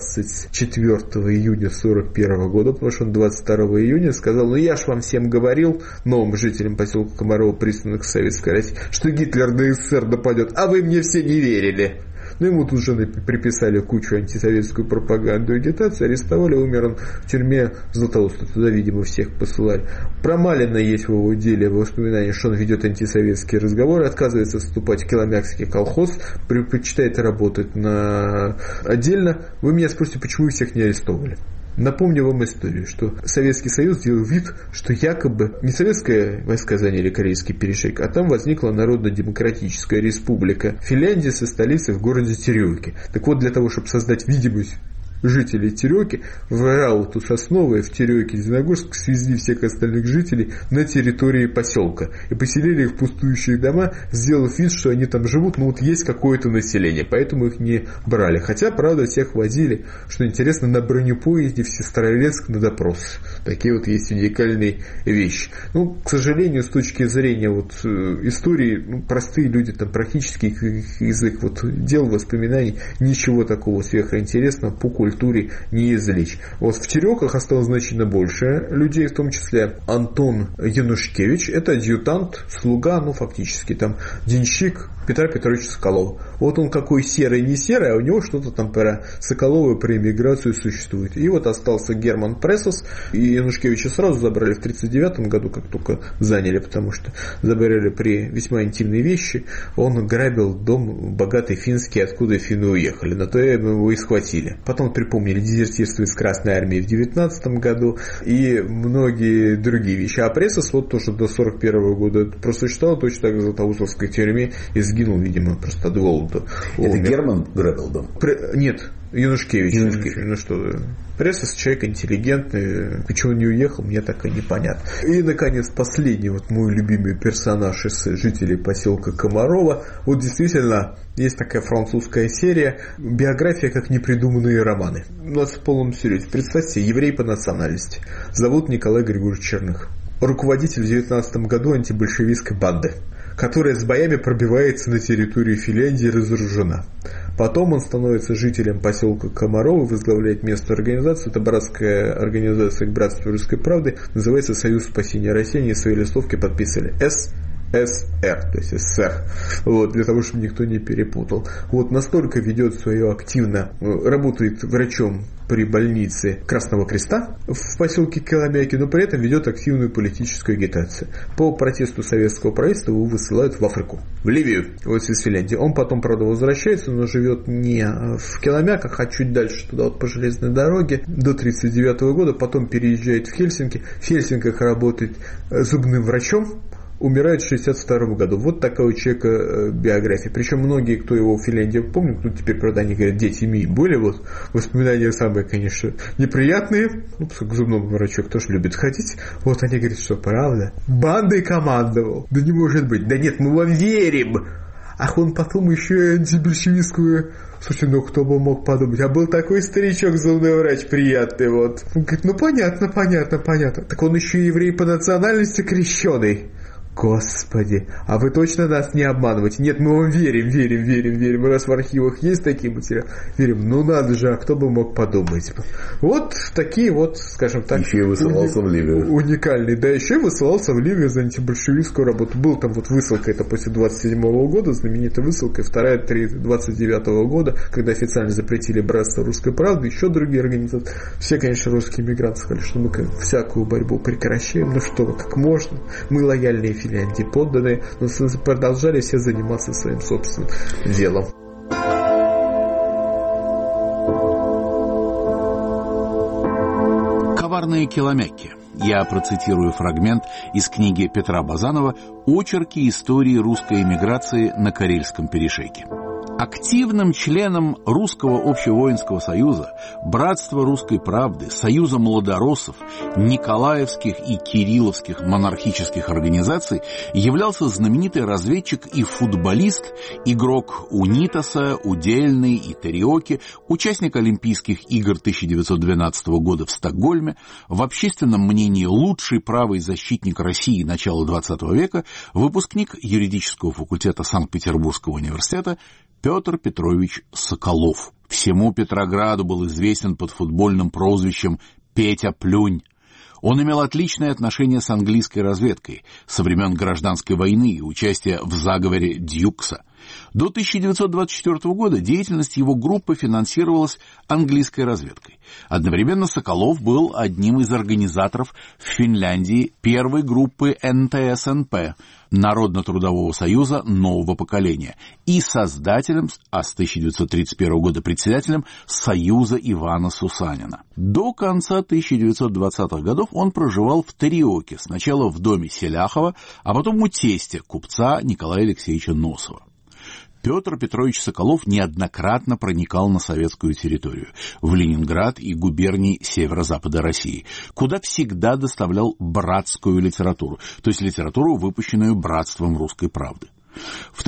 24 июня 1941 года, потому что он 22 июня сказал: ну я ж вам всем говорил, новым жителям поселка Комарова, присланных к Советской России, что Гитлер на СССР нападет, а вы мне все не верили. Ну, ему тут же приписали кучу антисоветскую пропаганду и агитацию, арестовали, умер он в тюрьме Златоуста, туда, видимо, всех посылали. Про Малина есть в его деле воспоминания, что он ведет антисоветские разговоры, отказывается вступать в Киломякский колхоз, предпочитает работать отдельно. Вы меня спросите, почему их всех не арестовывали? Напомню вам историю, что Советский Союз делал вид, что якобы не советские войска заняли Карельский перешейк, а там возникла Народно-демократическая республика Финляндия со столицей в городе Терёки. Так вот, для того, чтобы создать видимость жителей Терёки, в Рауту Сосновое, в Терёке, Зеленогорск свезли всех остальных жителей на территории поселка и поселили их в пустующие дома, сделав вид, что они там живут, но вот есть какое-то население, поэтому их не брали. Хотя, правда, всех возили, что интересно, на бронепоезде в Сестрорецк на допрос. Такие вот есть уникальные вещи. Ну, к сожалению, с точки зрения вот истории, простые люди, там практически их язык вот дел, воспоминаний, ничего такого сверхинтересного по культуре не извлечь. Вот в Терёках осталось значительно больше людей, в том числе Антон Янушкевич, это адъютант, слуга, фактически там денщик Петра Петровича Соколова. Вот он какой серый, не серый, а у него что-то там про Соколова, про эмиграцию существует. И вот остался Герман Прессос, и Янушкевича сразу забрали в 1939 году, как только заняли, потому что забрали при весьма интимные вещи. Он грабил дом богатый финский, откуда финны уехали. На то его и схватили. Потом припомнили дезертирство из Красной Армии в 19 году и многие другие вещи. А Прессос вот тоже до 1941 года просуществовал точно так в Златоустовской тюрьме и сгинул, видимо, просто от голода. Это Герман грабил дом? Нет, Янушкевич. Ну что, Прессос человек интеллигентный, почему он не уехал, мне так и непонятно. И, наконец, последний вот мой любимый персонаж из жителей поселка Комарова. Вот действительно, есть такая французская серия «Биография как непридуманные романы». У нас в полном серьезе. Представьте себе, еврей по национальности. Зовут Николай Григорьевич Черных. руководитель в 19 году антибольшевистской банды, которая с боями пробивается на территорию Финляндии и разоружена. Потом он становится жителем поселка Комарово, возглавляет местную организацию. Это братская организация к братству русской правды, называется «Союз спасения России». Они свои листовки подписали СССР, то есть СССР, вот, для того, чтобы никто не перепутал. Вот настолько ведет свое активно, работает врачом при больнице Красного Креста в поселке Коломяки, но при этом ведет активную политическую агитацию. По протесту советского правительства его высылают в Африку, в Ливию, вот из Финляндии. Он потом, правда, возвращается, но живет не в Коломяках, а чуть дальше, туда вот по железной дороге, до 1939 года, потом переезжает в Хельсинки. В Хельсинках работает зубным врачом, умирает в 1962 году. Вот такая у человека биография. Причем многие, кто его в Финляндии помнит, ну теперь, правда, они говорят, дети МИ, были вот воспоминания самые, конечно, неприятные. Ну, к зубному врачу тоже любит ходить. Вот они говорят, что правда. Бандой командовал. Да не может быть. Да нет, мы вам верим. Ах, он потом еще и антибольшевистскую... Слушай, ну кто бы мог подумать, а был такой старичок, зубной врач, приятный вот. Он говорит, ну понятно. Так он еще и еврей по национальности крещеный. Господи, а вы точно нас не обманываете? Нет, мы вам верим. Раз в архивах есть такие материалы, верим. Ну надо же, а кто бы мог подумать? Вот такие вот, скажем так, еще и высылался в Ливию. Уникальный, да, еще и высылался в Ливию за антибольшевистскую работу. Был там вот высылка, это после 27-го года, знаменитая высылка, вторая 29-го года, когда официально запретили братство русской правды, еще другие организации. Все, конечно, русские мигранты сказали, что мы всякую борьбу прекращаем. Ну что, как можно? Мы лояльные Финляндии подданные, но продолжали все заниматься своим собственным делом. «Коварные Коломяки». Я процитирую фрагмент из книги Петра Базанова «Очерки истории русской эмиграции на Карельском перешейке». Активным членом Русского общевоинского союза, Братства русской правды, Союза молодороссов, Николаевских и Кирилловских монархических организаций являлся знаменитый разведчик и футболист, игрок Унитаса, Удельный и Териоки, участник Олимпийских игр 1912 года в Стокгольме, в общественном мнении лучший правый защитник России начала XX века, выпускник юридического факультета Санкт-Петербургского университета Петр Петрович Соколов. Всему Петрограду был известен под футбольным прозвищем «Петя Плюнь». Он имел отличные отношения с английской разведкой со времен Гражданской войны и участия в заговоре Дьюкса. До 1924 года деятельность его группы финансировалась английской разведкой. Одновременно Соколов был одним из организаторов в Финляндии первой группы НТСНП, Народно-трудового союза нового поколения, и создателем, а с 1931 года председателем Союза Ивана Сусанина. До конца 1920-х годов он проживал в Териоке, сначала в доме Селяхова, а потом у тестя, купца Николая Алексеевича Носова. Петр Петрович Соколов неоднократно проникал на советскую территорию, в Ленинград и губернии северо-запада России, куда всегда доставлял братскую литературу, то есть литературу, выпущенную Братством русской правды. В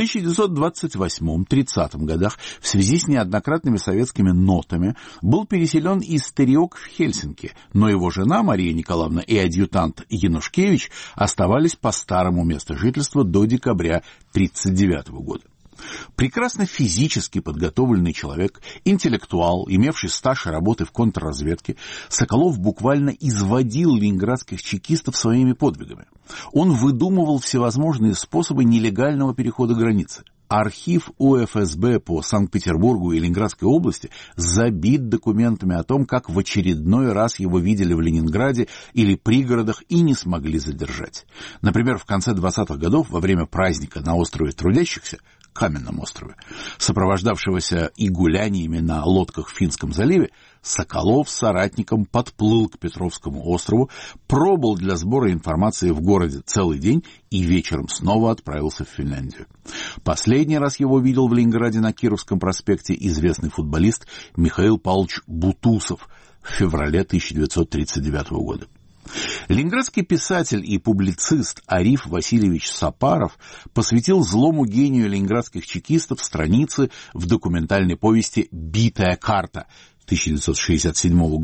1928-30 годах в связи с неоднократными советскими нотами был переселен из Териок в Хельсинки, но его жена Мария Николаевна и адъютант Янушкевич оставались по старому месту жительства до декабря 1939 года. Прекрасно физически подготовленный человек, интеллектуал, имевший стаж работы в контрразведке, Соколов буквально изводил ленинградских чекистов своими подвигами. Он выдумывал всевозможные способы нелегального перехода границы. Архив УФСБ по Санкт-Петербургу и Ленинградской области забит документами о том, как в очередной раз его видели в Ленинграде или пригородах и не смогли задержать. Например, в конце 20-х годов, во время праздника на острове Трудящихся, Каменном острове, сопровождавшегося и гуляниями на лодках в Финском заливе, Соколов с соратником подплыл к Петровскому острову, пробыл для сбора информации в городе целый день и вечером снова отправился в Финляндию. Последний раз его видел в Ленинграде на Кировском проспекте известный футболист Михаил Павлович Бутусов в феврале 1939 года. Ленинградский писатель и публицист Ариф Васильевич Сапаров посвятил злому гению ленинградских чекистов страницы в документальной повести «Битая карта» 1967 года.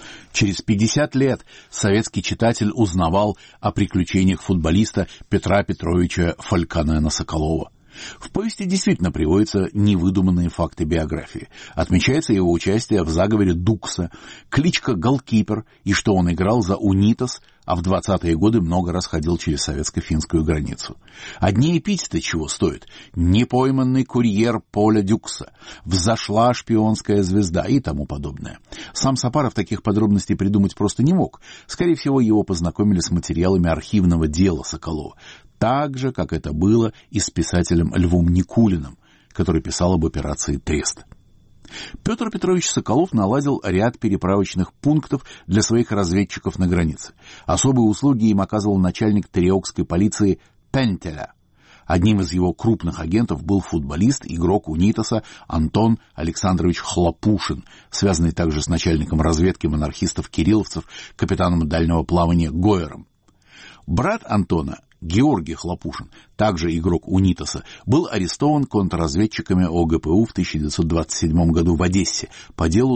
Через 50 лет советский читатель узнавал о приключениях футболиста Петра Петровича Фальконена-Соколова. В повести действительно приводятся невыдуманные факты биографии. Отмечается его участие в заговоре Дукса, кличка «Голкипер» и что он играл за «Унитас», а в 20-е годы много раз ходил через советско-финскую границу. Одни эпитеты чего стоят: «Непойманный курьер Поля Дюкса», «Взошла шпионская звезда» и тому подобное. Сам Сапаров таких подробностей придумать просто не мог. Скорее всего, его познакомили с материалами архивного дела Соколова, так же, как это было и с писателем Львом Никулиным, который писал об операции «Трест». Петр Петрович Соколов наладил ряд переправочных пунктов для своих разведчиков на границе. Особые услуги им оказывал начальник Тереокской полиции Пентеля. Одним из его крупных агентов был футболист, игрок «Унитаса» Антон Александрович Хлопушин, связанный также с начальником разведки монархистов-кирилловцев, капитаном дальнего плавания Гойером. Брат Антона, Георгий Хлопушин, также игрок «Унитаса», был арестован контрразведчиками ОГПУ в 1927 году в Одессе по делу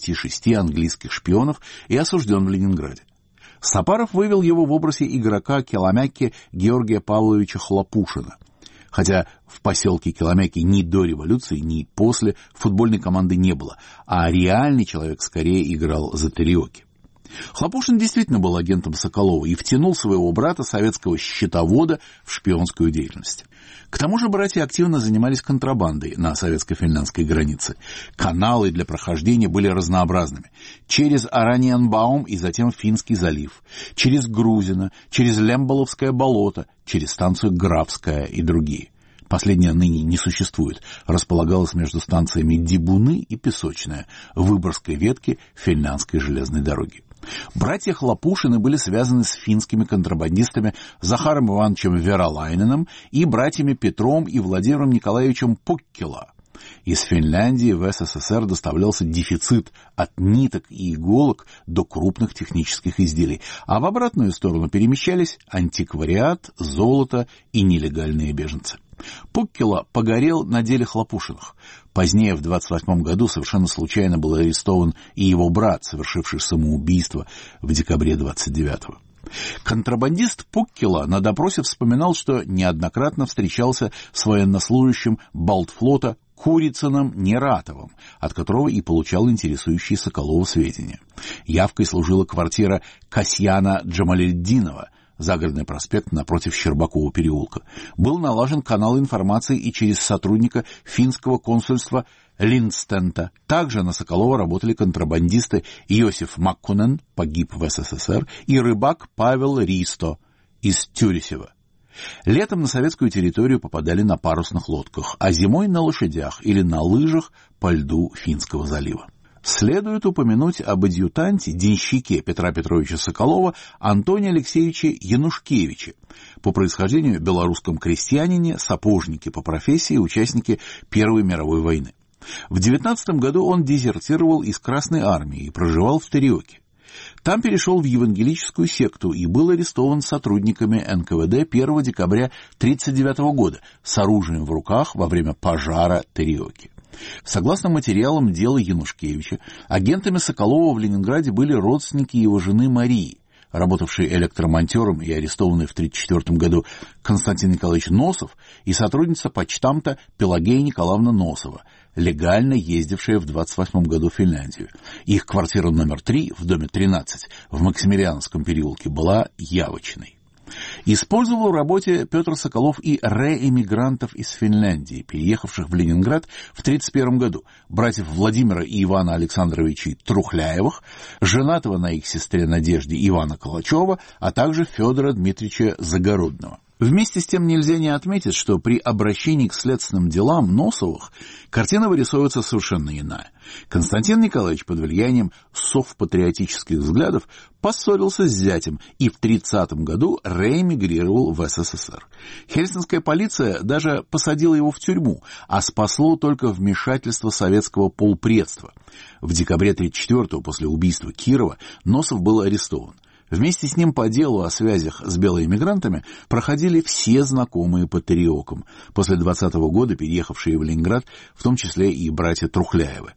26 английских шпионов и осужден в Ленинграде. Сапаров вывел его в образе игрока Киломяки Георгия Павловича Хлопушина. Хотя в поселке Киломяки ни до революции, ни после футбольной команды не было, а реальный человек скорее играл за Тереоки. Хлопушин действительно был агентом Соколова и втянул своего брата, советского счетовода, в шпионскую деятельность. К тому же братья активно занимались контрабандой на советско-финляндской границе. Каналы для прохождения были разнообразными. Через Араньенбаум и затем Финский залив, через Грузино, через Лемболовское болото, через станцию Графская и другие. Последняя ныне не существует, располагалась между станциями Дибуны и Песочная, Выборгской ветки финляндской железной дороги. Братья Хлопушины были связаны с финскими контрабандистами Захаром Ивановичем Веролайненом и братьями Петром и Владимиром Николаевичем Пуккила. Из Финляндии в СССР доставлялся дефицит от ниток и иголок до крупных технических изделий, а в обратную сторону перемещались антиквариат, золото и нелегальные беженцы. Пуккила погорел на деле Хлопушиных. Позднее, в 28 году, совершенно случайно был арестован и его брат, совершивший самоубийство в декабре 29-го. Контрабандист Пуккила на допросе вспоминал, что неоднократно встречался с военнослужащим Балтфлота Курицыным Нератовым, от которого и получал интересующие Соколова сведения. Явкой служила квартира Касьяна Джамалетдинова, Загородный проспект напротив Щербакова переулка. Был налажен канал информации и через сотрудника финского консульства Линдстента. Также на Соколова работали контрабандисты Иосиф Маккунен, погиб в СССР, и рыбак Павел Ристо из Тюресева. Летом на советскую территорию попадали на парусных лодках, а зимой на лошадях или на лыжах по льду Финского залива. Следует упомянуть об адъютанте, денщике Петра Петровича Соколова Антоне Алексеевиче Янушкевиче, по происхождению белорусском крестьянине, сапожнике по профессии, участнике Первой мировой войны. В 19 году он дезертировал из Красной армии и проживал в Тереоке. Там перешел в евангелическую секту и был арестован сотрудниками НКВД 1 декабря 1939 года с оружием в руках во время пожара Тереоки. Согласно материалам дела Янушкевича, агентами Соколова в Ленинграде были родственники его жены Марии, работавшей электромонтером и арестованной в 1934 году Константин Николаевич Носов, и сотрудница почтамта Пелагея Николаевна Носова, легально ездившая в 1928 году в Финляндию. Их квартира номер 3 в доме 13 в Максимилиановском переулке была явочной. Использовал в работе Петр Соколов и реэмигрантов из Финляндии, переехавших в Ленинград в 1931 году, братьев Владимира и Ивана Александровичей Трухляевых, женатого на их сестре Надежде Ивана Калачева, а также Федора Дмитриевича Загородного. Вместе с тем нельзя не отметить, что при обращении к следственным делам Носовых картина вырисовывается совершенно иная. Константин Николаевич под влиянием совпатриотических взглядов поссорился с зятем и в 1930 году реэмигрировал в СССР. Хельсинская полиция даже посадила его в тюрьму, а спасло только вмешательство советского полпредства. В декабре 1934 после убийства Кирова Носов был арестован. Вместе с ним по делу о связях с белоэмигрантами проходили все знакомые по Тереокам, после 20-го года переехавшие в Ленинград, в том числе и братья Трухляевы.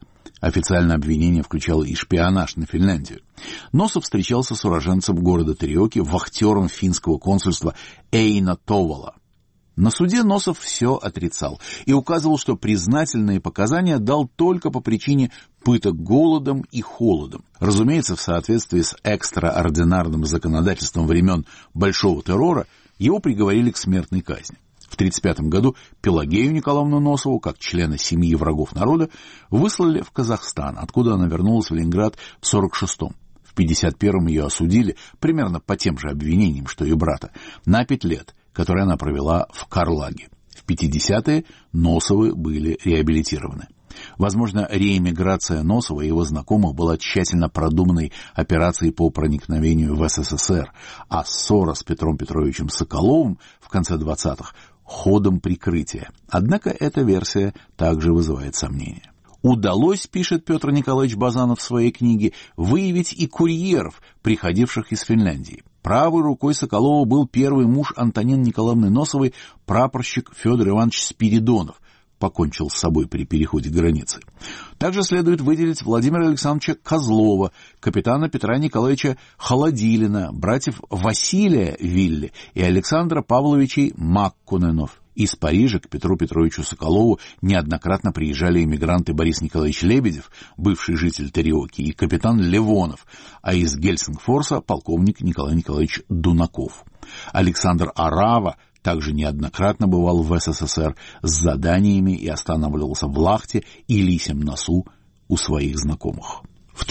Официальное обвинение включало и шпионаж на Финляндию. Носов встречался с уроженцем города Триоки, вахтером финского консульства Эйна Товала. На суде Носов все отрицал и указывал, что признательные показания дал только по причине пыток голодом и холодом. Разумеется, в соответствии с экстраординарным законодательством времен Большого террора его приговорили к смертной казни. В 1935 году Пелагею Николаевну Носову, как члена семьи врагов народа, выслали в Казахстан, откуда она вернулась в Ленинград в 1946-м. В 1951-м ее осудили, примерно по тем же обвинениям, что и брата, на 5 лет, которые она провела в Карлаге. В 50-е Носовы были реабилитированы. Возможно, реэмиграция Носова и его знакомых была тщательно продуманной операцией по проникновению в СССР, а ссора с Петром Петровичем Соколовым в конце 20-х – ходом прикрытия. Однако эта версия также вызывает сомнения. Удалось, пишет Петр Николаевич Базанов в своей книге, выявить и курьеров, приходивших из Финляндии. Правой рукой Соколова был первый муж Антонины Николаевны Носовой, прапорщик Федор Иванович Спиридонов, покончил с собой при переходе границы. Также следует выделить Владимира Александровича Козлова, капитана Петра Николаевича Холодилина, братьев Василия Вилли и Александра Павловичей Маккуненов. Из Парижа к Петру Петровичу Соколову неоднократно приезжали эмигранты Борис Николаевич Лебедев, бывший житель Тереоки, и капитан Левонов, а из Гельсингфорса полковник Николай Николаевич Дунаков. Александр Арава также неоднократно бывал в СССР с заданиями и останавливался в Лахте и Лисьем носу у своих знакомых. В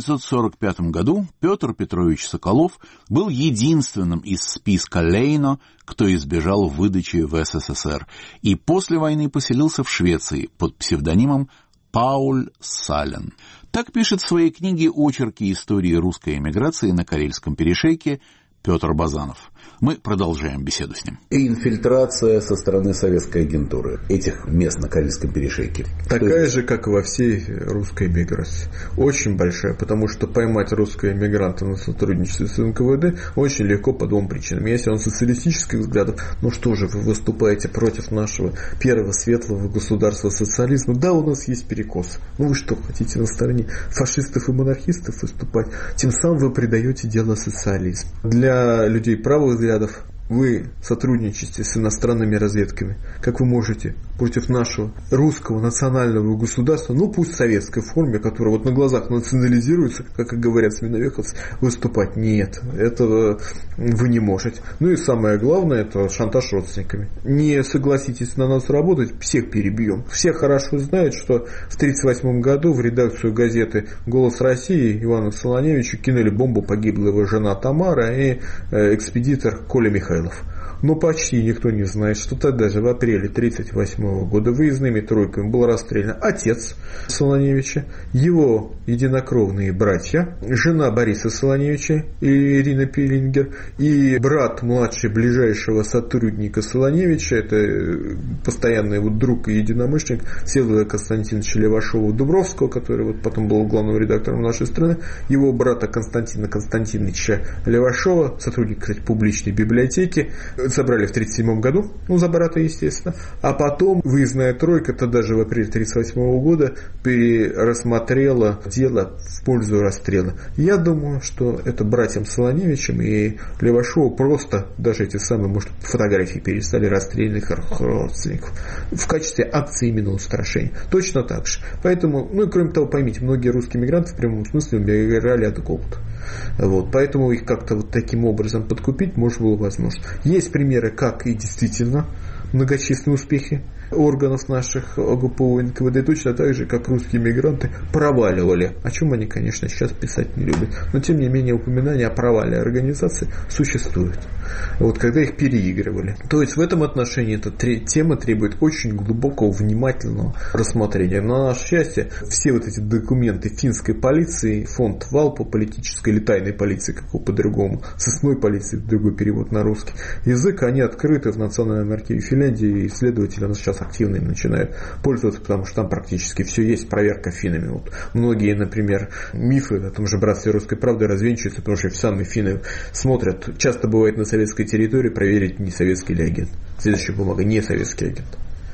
1945 году Петр Петрович Соколов был единственным из списка Лейно, кто избежал выдачи в СССР, и после войны поселился в Швеции под псевдонимом Пауль Сален. Так пишет в своей книге «Очерки истории русской эмиграции на Карельском перешейке» Петр Базанов. Мы продолжаем беседу с ним. И инфильтрация со стороны советской агентуры этих мест на Карельском перешейке. Такая же, как и во всей русской эмиграции. Очень большая, потому что поймать русского эмигранта на сотрудничестве с НКВД очень легко по двум причинам. Если он социалистических взглядов, ну что же, вы выступаете против нашего первого светлого государства социализма. Да, у нас есть перекос. Ну вы что, хотите на стороне фашистов и монархистов выступать? Тем самым вы предаете дело социализм. Для людей правых взглядов вы сотрудничаете с иностранными разведками. Как вы можете против нашего русского национального государства, ну пусть в советской форме, которая вот на глазах национализируется, как и говорят сменовековцы, выступать? Нет, этого вы не можете. Ну и самое главное, это шантаж родственниками. Не согласитесь на нас работать, всех перебьем. Все хорошо знают, что в 1938 году в редакцию газеты «Голос России» Ивану Солоневичу кинули бомбу, погибла его жена Тамара и экспедитор Коля Михайлов. Но почти никто не знает, что тогда же в апреле 1938 года выездными тройками был расстрелян отец Солоневича, его единокровные братья, жена Бориса Солоневича Ирина Пелингер и брат младший ближайшего сотрудника Солоневича, это постоянный вот друг и единомышленник Всеволода Константиновича Левашова-Дубровского, который вот потом был главным редактором нашей страны, его брата Константина Константиновича Левашова, сотрудник, кстати, публичной библиотеки, забрали в 1937 году, ну, за брата, естественно, а потом выездная тройка, тогда же в апреле 1938 года, перерассмотрела дело в пользу расстрела. Я думаю, что это братьям Солоневичем и Левашову просто даже эти самые, может, фотографии перестали расстрелянных родственников в качестве акции именно устрашения. Точно так же. Поэтому, ну и кроме того, поймите, многие русские мигранты в прямом смысле умирали от голода. Вот, поэтому их как-то вот таким образом подкупить может было возможно. Есть примеры, как и действительно многочисленные успехи органов наших ОГПУ и НКВД, точно так же, как русские мигранты проваливали, о чем они, конечно, сейчас писать не любят. Но, тем не менее, упоминания о провале организации существуют. Вот, когда их переигрывали. То есть, в этом отношении эта тема требует очень глубокого, внимательного рассмотрения. Но, на наше счастье, все вот эти документы финской полиции, фонд Валпо, политической или тайной полиции, как его по-другому, сыскной полиции, другой перевод на русский язык, они открыты в Национальном архиве Финляндии, и исследователи у нас сейчас активно им начинают пользоваться, потому что там практически все есть, проверка финнами. Вот многие, например, мифы о том же братстве русской правды развенчиваются, потому что сами финны смотрят, часто бывает на советской территории, проверить, не советский ли агент. Следующая бумага, не советский агент.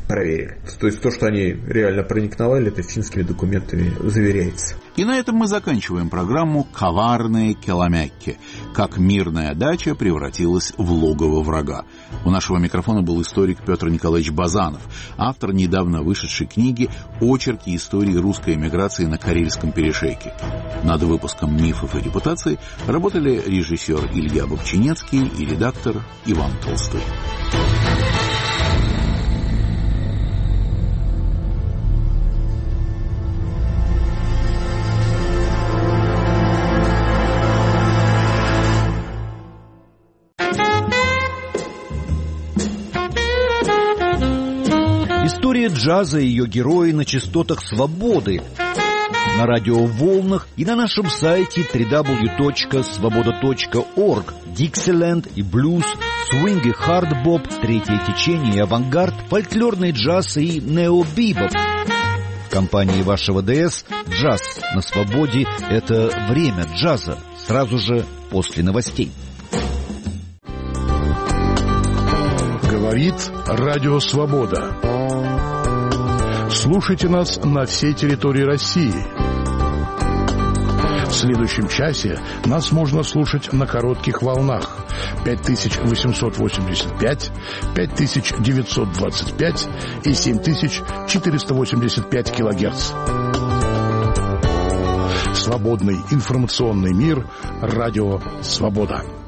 проверили. То есть то, что они реально проникновали, это финскими документами заверяется. И на этом мы заканчиваем программу «Коварные Келомякки», как мирная дача превратилась в логово врага. У нашего микрофона был историк Петр Николаевич Базанов, автор недавно вышедшей книги «Очерки истории русской эмиграции на Карельском перешейке». Над выпуском «Мифов и репутаций» работали режиссер Илья Бобчинецкий и редактор Иван Толстой. История джаза и ее герои на частотах свободы, на радиоволнах и на нашем сайте www.svoboda.org. Диксиленд и блюз, свинг и хардбоп, третье течение и авангард, фольклорный джаз и необибоп. В компании вашего ДС «Джаз на свободе» — это время джаза, сразу же после новостей. Говорит Радио Свобода. Слушайте нас на всей территории России. В следующем часе нас можно слушать на коротких волнах 5885, 5925 и 7485 килогерц. Свободный информационный мир. Радио Свобода.